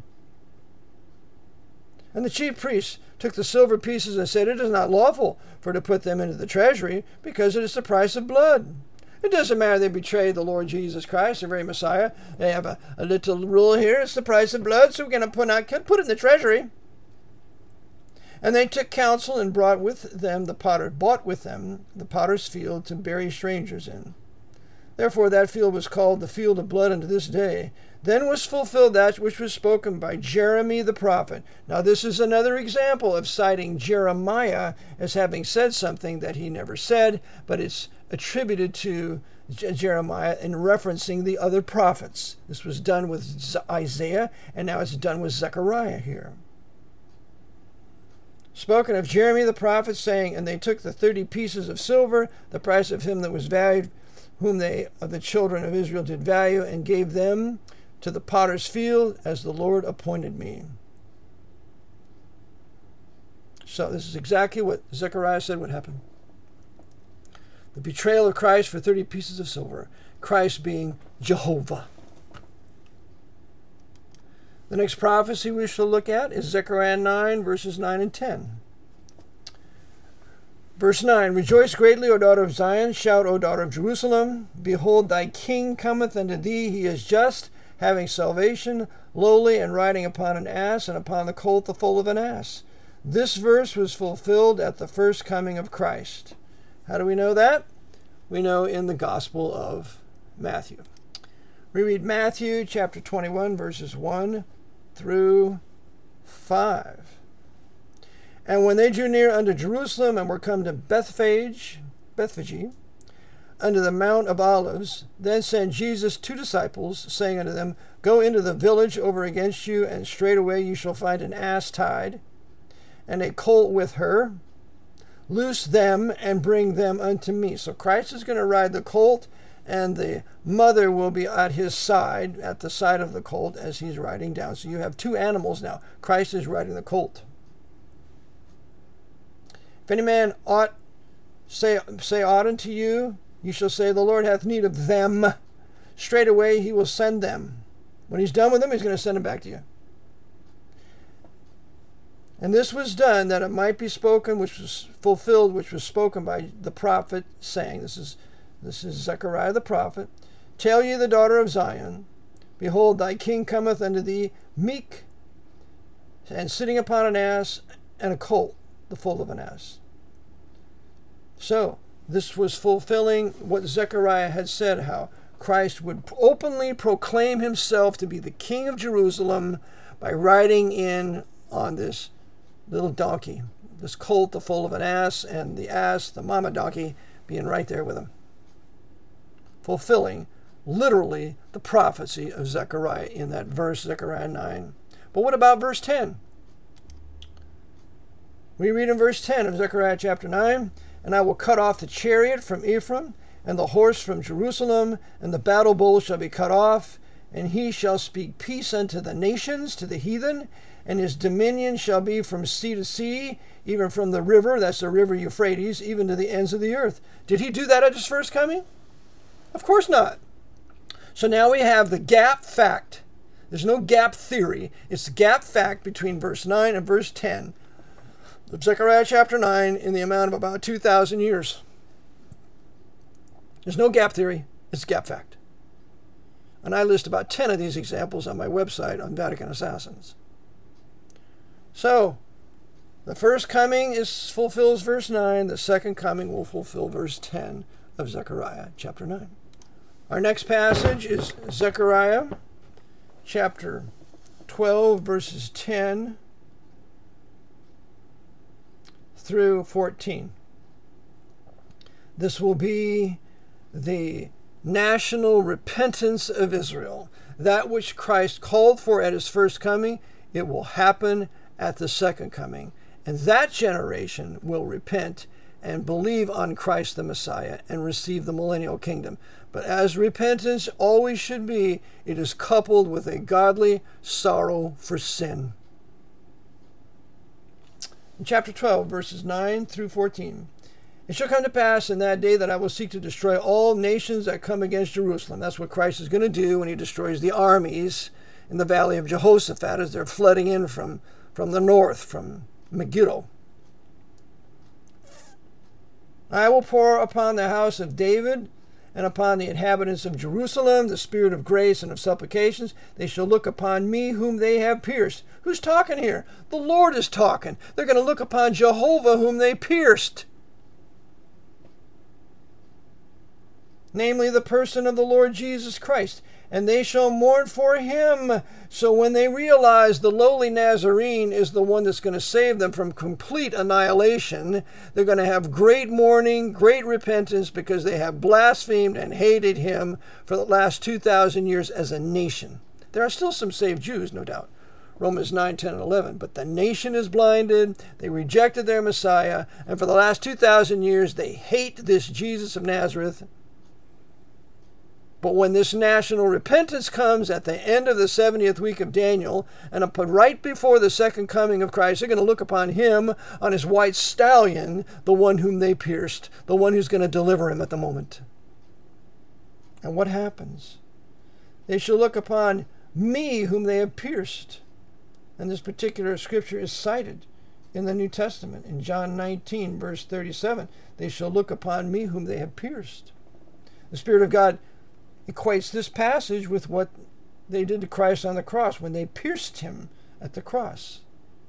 [SPEAKER 1] And the chief priests took the silver pieces and said, it is not lawful for to put them into the treasury, because it is the price of blood. It doesn't matter they betrayed the Lord Jesus Christ, the very Messiah. They have a, a little rule here. It's the price of blood, so we're going to put, out, put it in the treasury. And they took counsel and brought with them the potter, bought with them the potter's field to bury strangers in. Therefore that field was called the field of blood unto this day. Then was fulfilled that which was spoken by Jeremy the prophet. Now this is another example of citing Jeremiah as having said something that he never said, but it's attributed to J- Jeremiah in referencing the other prophets. This was done with Z- Isaiah, and now it's done with Zechariah here. Spoken of Jeremy the prophet, saying, and they took the thirty pieces of silver, the price of him that was valued, whom they of the children of Israel did value, and gave them to the potter's field, as the Lord appointed me. So this is exactly what Zechariah said would happen. The betrayal of Christ for thirty pieces of silver. Christ being Jehovah. The next prophecy we shall look at is Zechariah nine, verses nine and ten. Verse nine, rejoice greatly, O daughter of Zion. Shout, O daughter of Jerusalem. Behold, thy king cometh unto thee. He is just, having salvation, lowly, and riding upon an ass, and upon the colt the foal of an ass. This verse was fulfilled at the first coming of Christ. How do we know that? We know in the Gospel of Matthew. We read Matthew chapter twenty-one, verses one through five. And when they drew near unto Jerusalem, and were come to Bethphage, Bethphage, unto the Mount of Olives, then sent Jesus two disciples, saying unto them, go into the village over against you, and straightway you shall find an ass tied, and a colt with her. Loose them and bring them unto me. So Christ is going to ride the colt, and the mother will be at his side, at the side of the colt as he's riding down. So you have two animals now. Christ is riding the colt. If any man ought say say aught unto you, you shall say, the Lord hath need of them. Straightway he will send them. When he's done with them, he's going to send them back to you. And this was done that it might be spoken, which was fulfilled, which was spoken by the prophet, saying, this is this is Zechariah the prophet, tell ye the daughter of Zion, behold, thy king cometh unto thee meek, and sitting upon an ass, and a colt, the foal of an ass. So, this was fulfilling what Zechariah had said, how Christ would openly proclaim himself to be the king of Jerusalem by riding in on this little donkey, this colt, the foal of an ass, and the ass, the mama donkey, being right there with him. Fulfilling, literally, the prophecy of Zechariah in that verse, Zechariah nine. But what about verse ten? We read in verse ten of Zechariah chapter nine, and I will cut off the chariot from Ephraim, and the horse from Jerusalem, and the battle bow shall be cut off, and he shall speak peace unto the nations, to the heathen, and his dominion shall be from sea to sea, even from the river, that's the river Euphrates, even to the ends of the earth. Did he do that at his first coming? Of course not. So now we have the gap fact. There's no gap theory. It's the gap fact between verse nine and verse ten of Zechariah chapter nine in the amount of about two thousand years. There's no gap theory. It's gap fact. And I list about ten of these examples on my website on Vatican Assassins. So, the first coming is fulfills verse nine. The second coming will fulfill verse ten of Zechariah chapter nine. Our next passage is Zechariah chapter twelve, verses ten through fourteen. This will be the national repentance of Israel. That which Christ called for at his first coming, it will happen at the second coming. And that generation will repent and believe on Christ the Messiah and receive the millennial kingdom. But as repentance always should be, it is coupled with a godly sorrow for sin. In chapter twelve, verses nine through fourteen. It shall come to pass in that day that I will seek to destroy all nations that come against Jerusalem. That's what Christ is going to do when he destroys the armies in the valley of Jehoshaphat as they're flooding in from, from the north, from Megiddo. I will pour upon the house of David and upon the inhabitants of Jerusalem the spirit of grace and of supplications. They shall look upon me whom they have pierced. Who's talking here? The Lord is talking. They're going to look upon Jehovah whom they pierced. Namely the person of the Lord Jesus Christ, and they shall mourn for him. So when they realize the lowly Nazarene is the one that's going to save them from complete annihilation, they're going to have great mourning, great repentance, because they have blasphemed and hated him for the last two thousand years as a nation. There are still some saved Jews, no doubt. Romans nine, ten, and eleven. But the nation is blinded. They rejected their Messiah. And for the last two thousand years, they hate this Jesus of Nazareth. But when this national repentance comes at the end of the seventieth week of Daniel, and right before the second coming of Christ, they're going to look upon him on his white stallion, the one whom they pierced, the one who's going to deliver him at the moment. And what happens? They shall look upon me whom they have pierced. And this particular scripture is cited in the New Testament. In John nineteen, verse thirty-seven, they shall look upon me whom they have pierced. The Spirit of God equates this passage with what they did to Christ on the cross when they pierced him at the cross.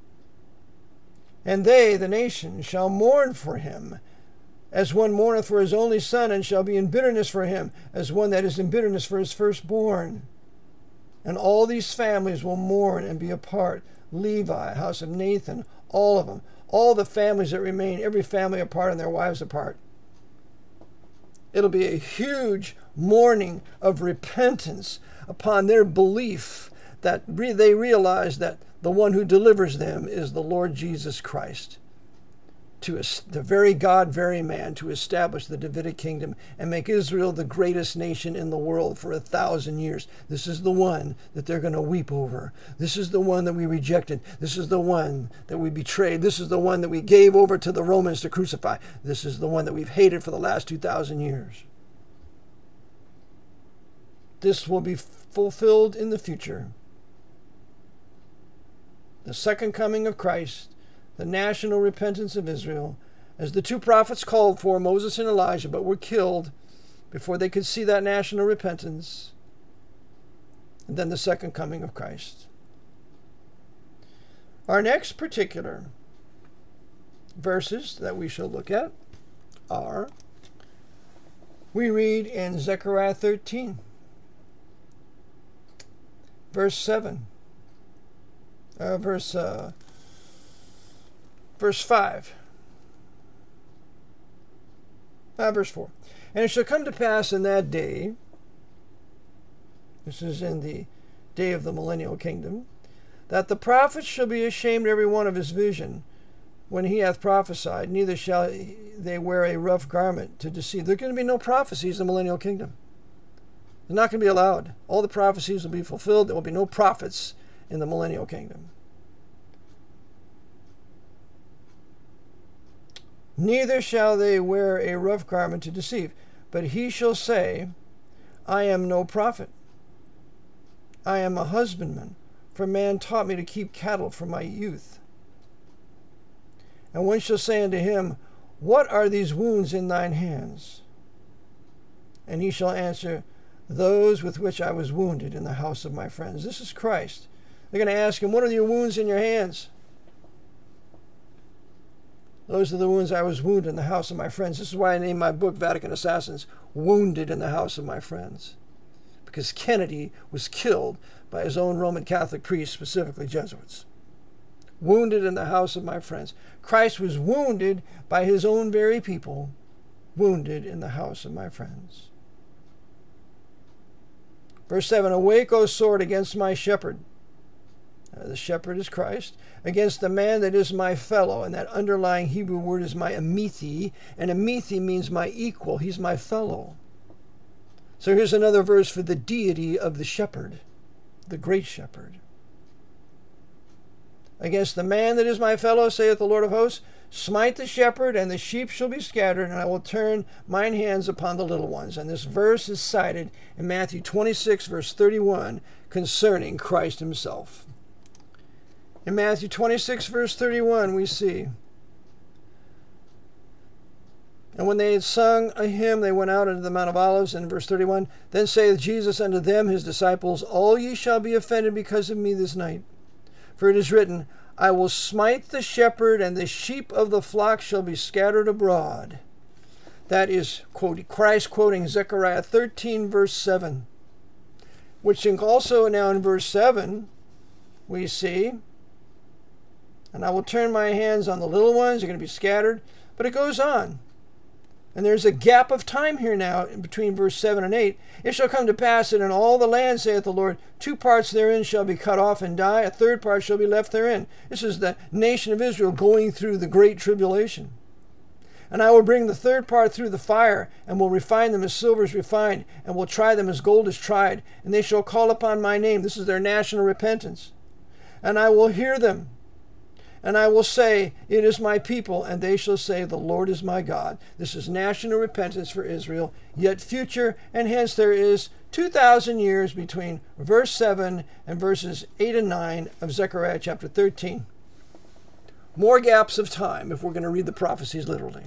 [SPEAKER 1] And they, the nation, shall mourn for him, as one mourneth for his only son, and shall be in bitterness for him, as one that is in bitterness for his firstborn. And all these families will mourn and be apart. Levi, house of Nathan, all of them. All the families that remain, every family apart and their wives apart. It'll be a huge mourning of repentance upon their belief that re- they realize that the one who delivers them is the Lord Jesus Christ, to es- the very God, very man, to establish the Davidic kingdom and make Israel the greatest nation in the world for a thousand years. This is the one that they're going to weep over. This is the one that we rejected. This is the one that we betrayed. This is the one that we gave over to the Romans to crucify. This is the one that we've hated for the last two thousand years. This will be fulfilled in the future. The second coming of Christ the national repentance of Israel, as the two prophets called for, Moses and Elijah, but were killed before they could see that national repentance, and then the second coming of Christ. Our next particular verses that we shall look at are, we read in Zechariah thirteen, verse seven, uh, verse, uh, verse five, uh, verse four. And it shall come to pass in that day, this is in the day of the millennial kingdom, that the prophets shall be ashamed every one of his vision when he hath prophesied, neither shall they wear a rough garment to deceive. There are going to be no prophecies in the millennial kingdom. They're not going to be allowed. All the prophecies will be fulfilled. There will be no prophets in the millennial kingdom. Neither shall they wear a rough garment to deceive, but he shall say, I am no prophet. I am a husbandman, for man taught me to keep cattle from my youth. And one shall say unto him, What are these wounds in thine hands? And he shall answer, Those with which I was wounded in the house of my friends. This is Christ. They're going to ask him, What are your wounds in your hands? Those are the wounds I was wounded in the house of my friends. This is why I named my book, Vatican Assassins, Wounded in the House of My Friends. Because Kennedy was killed by his own Roman Catholic priests, specifically Jesuits. Wounded in the house of my friends. Christ was wounded by his own very people, wounded in the house of my friends. Verse seven, Awake, O sword, against my shepherd. Uh, the shepherd is Christ. Against the man that is my fellow. And that underlying Hebrew word is my amithi. And amithi means my equal. He's my fellow. So here's another verse for the deity of the shepherd, the great shepherd. Against the man that is my fellow, saith the Lord of hosts, smite the shepherd, and the sheep shall be scattered, and I will turn mine hands upon the little ones. And this verse is cited in Matthew twenty-six, verse thirty-one, concerning Christ himself. In Matthew twenty-six, verse thirty-one, we see, And when they had sung a hymn, they went out into the Mount of Olives. And in verse thirty-one, Then saith Jesus unto them, his disciples, All ye shall be offended because of me this night. For it is written, I will smite the shepherd, and the sheep of the flock shall be scattered abroad. That is quote, Christ quoting Zechariah thirteen, verse seven. Which also now in verse seven, we see, And I will turn my hands on the little ones, they're going to be scattered. But it goes on. And there's a gap of time here now between verse seven and eight. It shall come to pass that in all the land, saith the Lord, two parts therein shall be cut off and die, a third part shall be left therein. This is the nation of Israel going through the great tribulation. And I will bring the third part through the fire, and will refine them as silver is refined, and will try them as gold is tried. And they shall call upon my name. This is their national repentance. And I will hear them. And I will say, It is my people, and they shall say, The Lord is my God. This is national repentance for Israel, yet future, and hence there is two thousand years between verse seven and verses eight and nine of Zechariah chapter thirteen. More gaps of time if we're going to read the prophecies literally.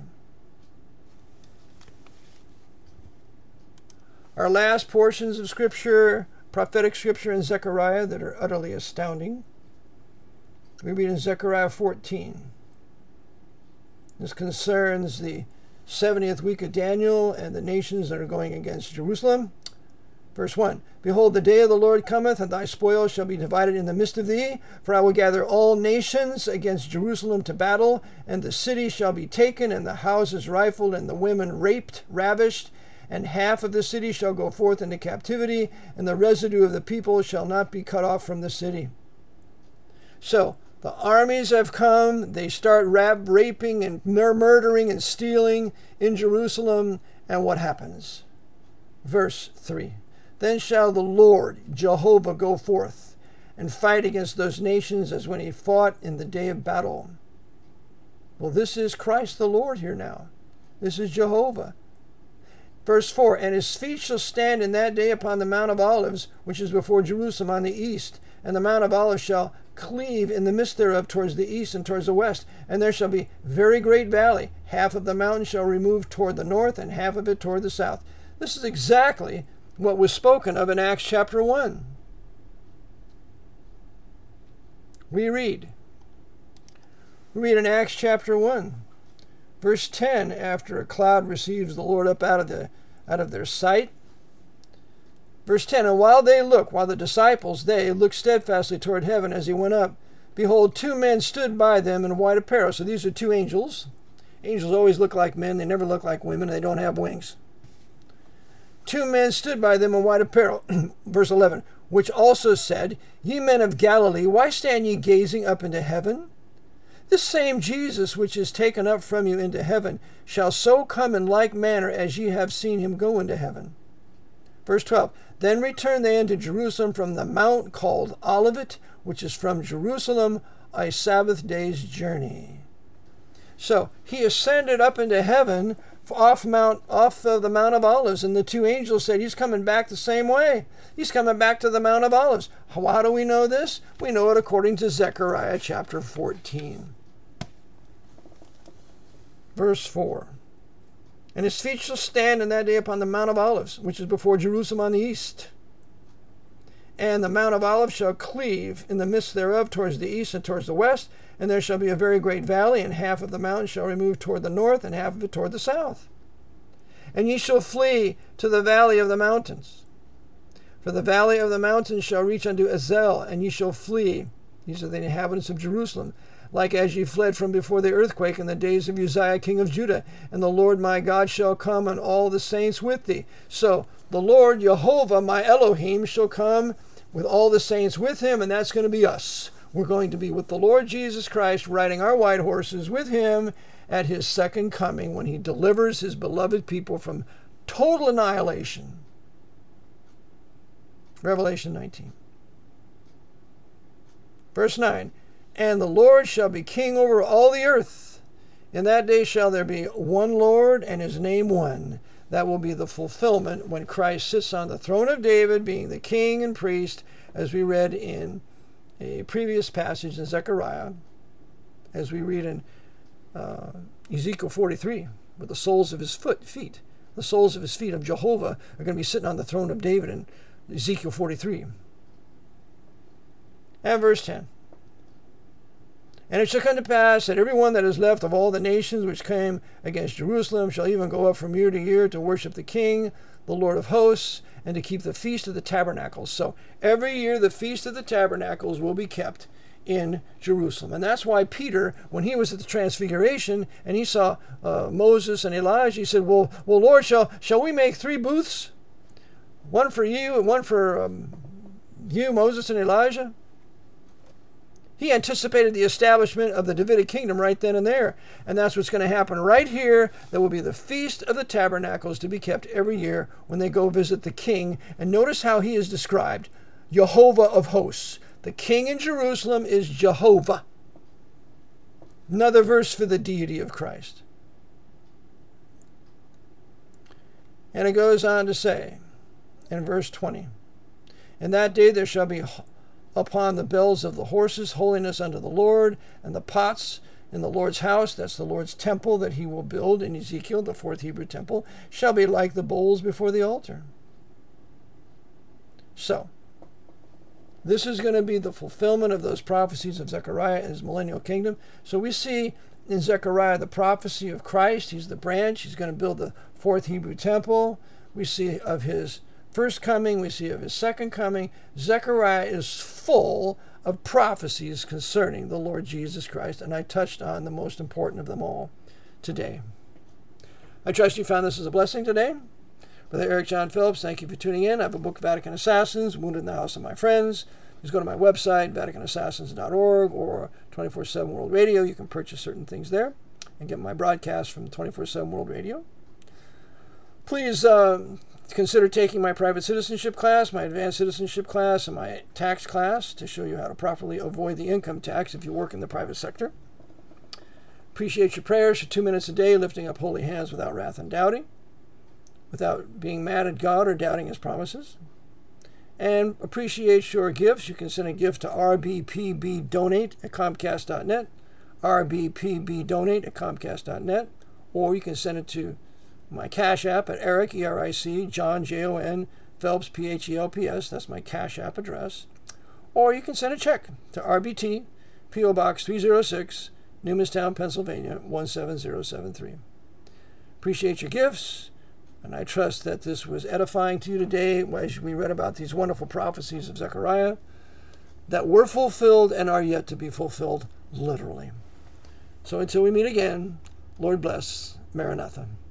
[SPEAKER 1] Our last portions of Scripture, prophetic Scripture in Zechariah that are utterly astounding. We read in Zechariah fourteen. This concerns the seventieth week of Daniel and the nations that are going against Jerusalem. Verse one, Behold, the day of the Lord cometh, and thy spoil shall be divided in the midst of thee. For I will gather all nations against Jerusalem to battle, and the city shall be taken, and the houses rifled, and the women raped, ravished. And half of the city shall go forth into captivity, and the residue of the people shall not be cut off from the city. So, the armies have come, they start rap, raping and murdering and stealing in Jerusalem, and what happens? Verse three, Then shall the Lord Jehovah go forth and fight against those nations as when he fought in the day of battle. Well, this is Christ the Lord here now. This is Jehovah. Verse four, And his feet shall stand in that day upon the Mount of Olives, which is before Jerusalem on the east, and the Mount of Olives shall cleave in the midst thereof towards the east and towards the west, and there shall be very great valley. Half of the mountain shall remove toward the north, and half of it toward the south. This is exactly what was spoken of in Acts chapter one. We read. We read in Acts chapter one, verse ten, after a cloud receives the Lord up out of the out of their sight. Verse ten, and while they looked, while the disciples, they looked steadfastly toward heaven as he went up, behold, two men stood by them in white apparel. So these are two angels. Angels always look like men. They never look like women. They don't have wings. Two men stood by them in white apparel. Verse eleven, which also said, Ye men of Galilee, why stand ye gazing up into heaven? This same Jesus which is taken up from you into heaven shall so come in like manner as ye have seen him go into heaven. Verse twelve, then returned they unto Jerusalem from the mount called Olivet, which is from Jerusalem a Sabbath day's journey. So he ascended up into heaven off Mount, off of the Mount of Olives, and the two angels said he's coming back the same way. He's coming back to the Mount of Olives. How, how do we know this? We know it according to Zechariah chapter fourteen. Verse four. And his feet shall stand in that day upon the Mount of Olives, which is before Jerusalem on the east. And the Mount of Olives shall cleave in the midst thereof towards the east and towards the west, and there shall be a very great valley, and half of the mountain shall remove toward the north, and half of it toward the south. And ye shall flee to the valley of the mountains. For the valley of the mountains shall reach unto Azel, and ye shall flee. These are the inhabitants of Jerusalem, like as ye fled from before the earthquake in the days of Uzziah king of Judah. And the Lord my God shall come, and all the saints with thee. So the Lord Jehovah, my Elohim, shall come with all the saints with him, and that's going to be us. We're going to be with the Lord Jesus Christ, riding our white horses with him at his second coming, when he delivers his beloved people from total annihilation. Revelation nineteen. Verse nine. And the Lord shall be king over all the earth. In that day shall there be one Lord, and his name one. That will be the fulfillment when Christ sits on the throne of David, being the king and priest, as we read in a previous passage in Zechariah, as we read in uh, Ezekiel forty-three, with the soles of his foot, feet. The soles of his feet of Jehovah are going to be sitting on the throne of David in Ezekiel forty-three. And verse ten. And it shall come to pass that every one that is left of all the nations which came against Jerusalem shall even go up from year to year to worship the King, the Lord of hosts, and to keep the Feast of the Tabernacles. So every year the Feast of the Tabernacles will be kept in Jerusalem. And that's why Peter, when he was at the Transfiguration and he saw uh, Moses and Elijah, he said, well, well, Lord, shall, shall we make three booths? One for you and one for um, you, Moses and Elijah? He anticipated the establishment of the Davidic kingdom right then and there. And that's what's going to happen right here. There will be the Feast of the Tabernacles to be kept every year when they go visit the king. And notice how he is described. Jehovah of hosts. The king in Jerusalem is Jehovah. Another verse for the deity of Christ. And it goes on to say in verse twenty, in that day there shall be upon the bells of the horses holiness unto the Lord, and the pots in the Lord's house, that's the Lord's temple that he will build in Ezekiel, the fourth Hebrew temple, shall be like the bowls before the altar. So, this is going to be the fulfillment of those prophecies of Zechariah and his millennial kingdom. So we see in Zechariah the prophecy of Christ. He's the branch. He's going to build the fourth Hebrew temple. We see of his first coming, we see of his second coming. Zechariah is full of prophecies concerning the Lord Jesus Christ, and I touched on the most important of them all today. I trust you found this as a blessing today. Brother Eric John Phillips, thank you for tuning in. I have a book, Vatican Assassins, Wounded in the House of My Friends. Just go to my website, vatican assassins dot org, or twenty-four seven World Radio. You can purchase certain things there and get my broadcast from twenty-four seven World Radio. Please uh, consider taking my private citizenship class, my advanced citizenship class, and my tax class to show you how to properly avoid the income tax if you work in the private sector. Appreciate your prayers for two minutes a day, lifting up holy hands without wrath and doubting, without being mad at God or doubting his promises. and appreciate your gifts. You can send a gift to r b p b donate at comcast dot net, r b p b donate at comcast dot net, or you can send it to my Cash App at Eric, E R I C, John, J O N, Phelps, P H E L P S. That's my Cash App address. Or you can send a check to R B T, P O Box three oh six, Newmanstown, Pennsylvania, one seven zero seven three. Appreciate your gifts, and I trust that this was edifying to you today as we read about these wonderful prophecies of Zechariah that were fulfilled and are yet to be fulfilled literally. So until we meet again, Lord bless. Maranatha.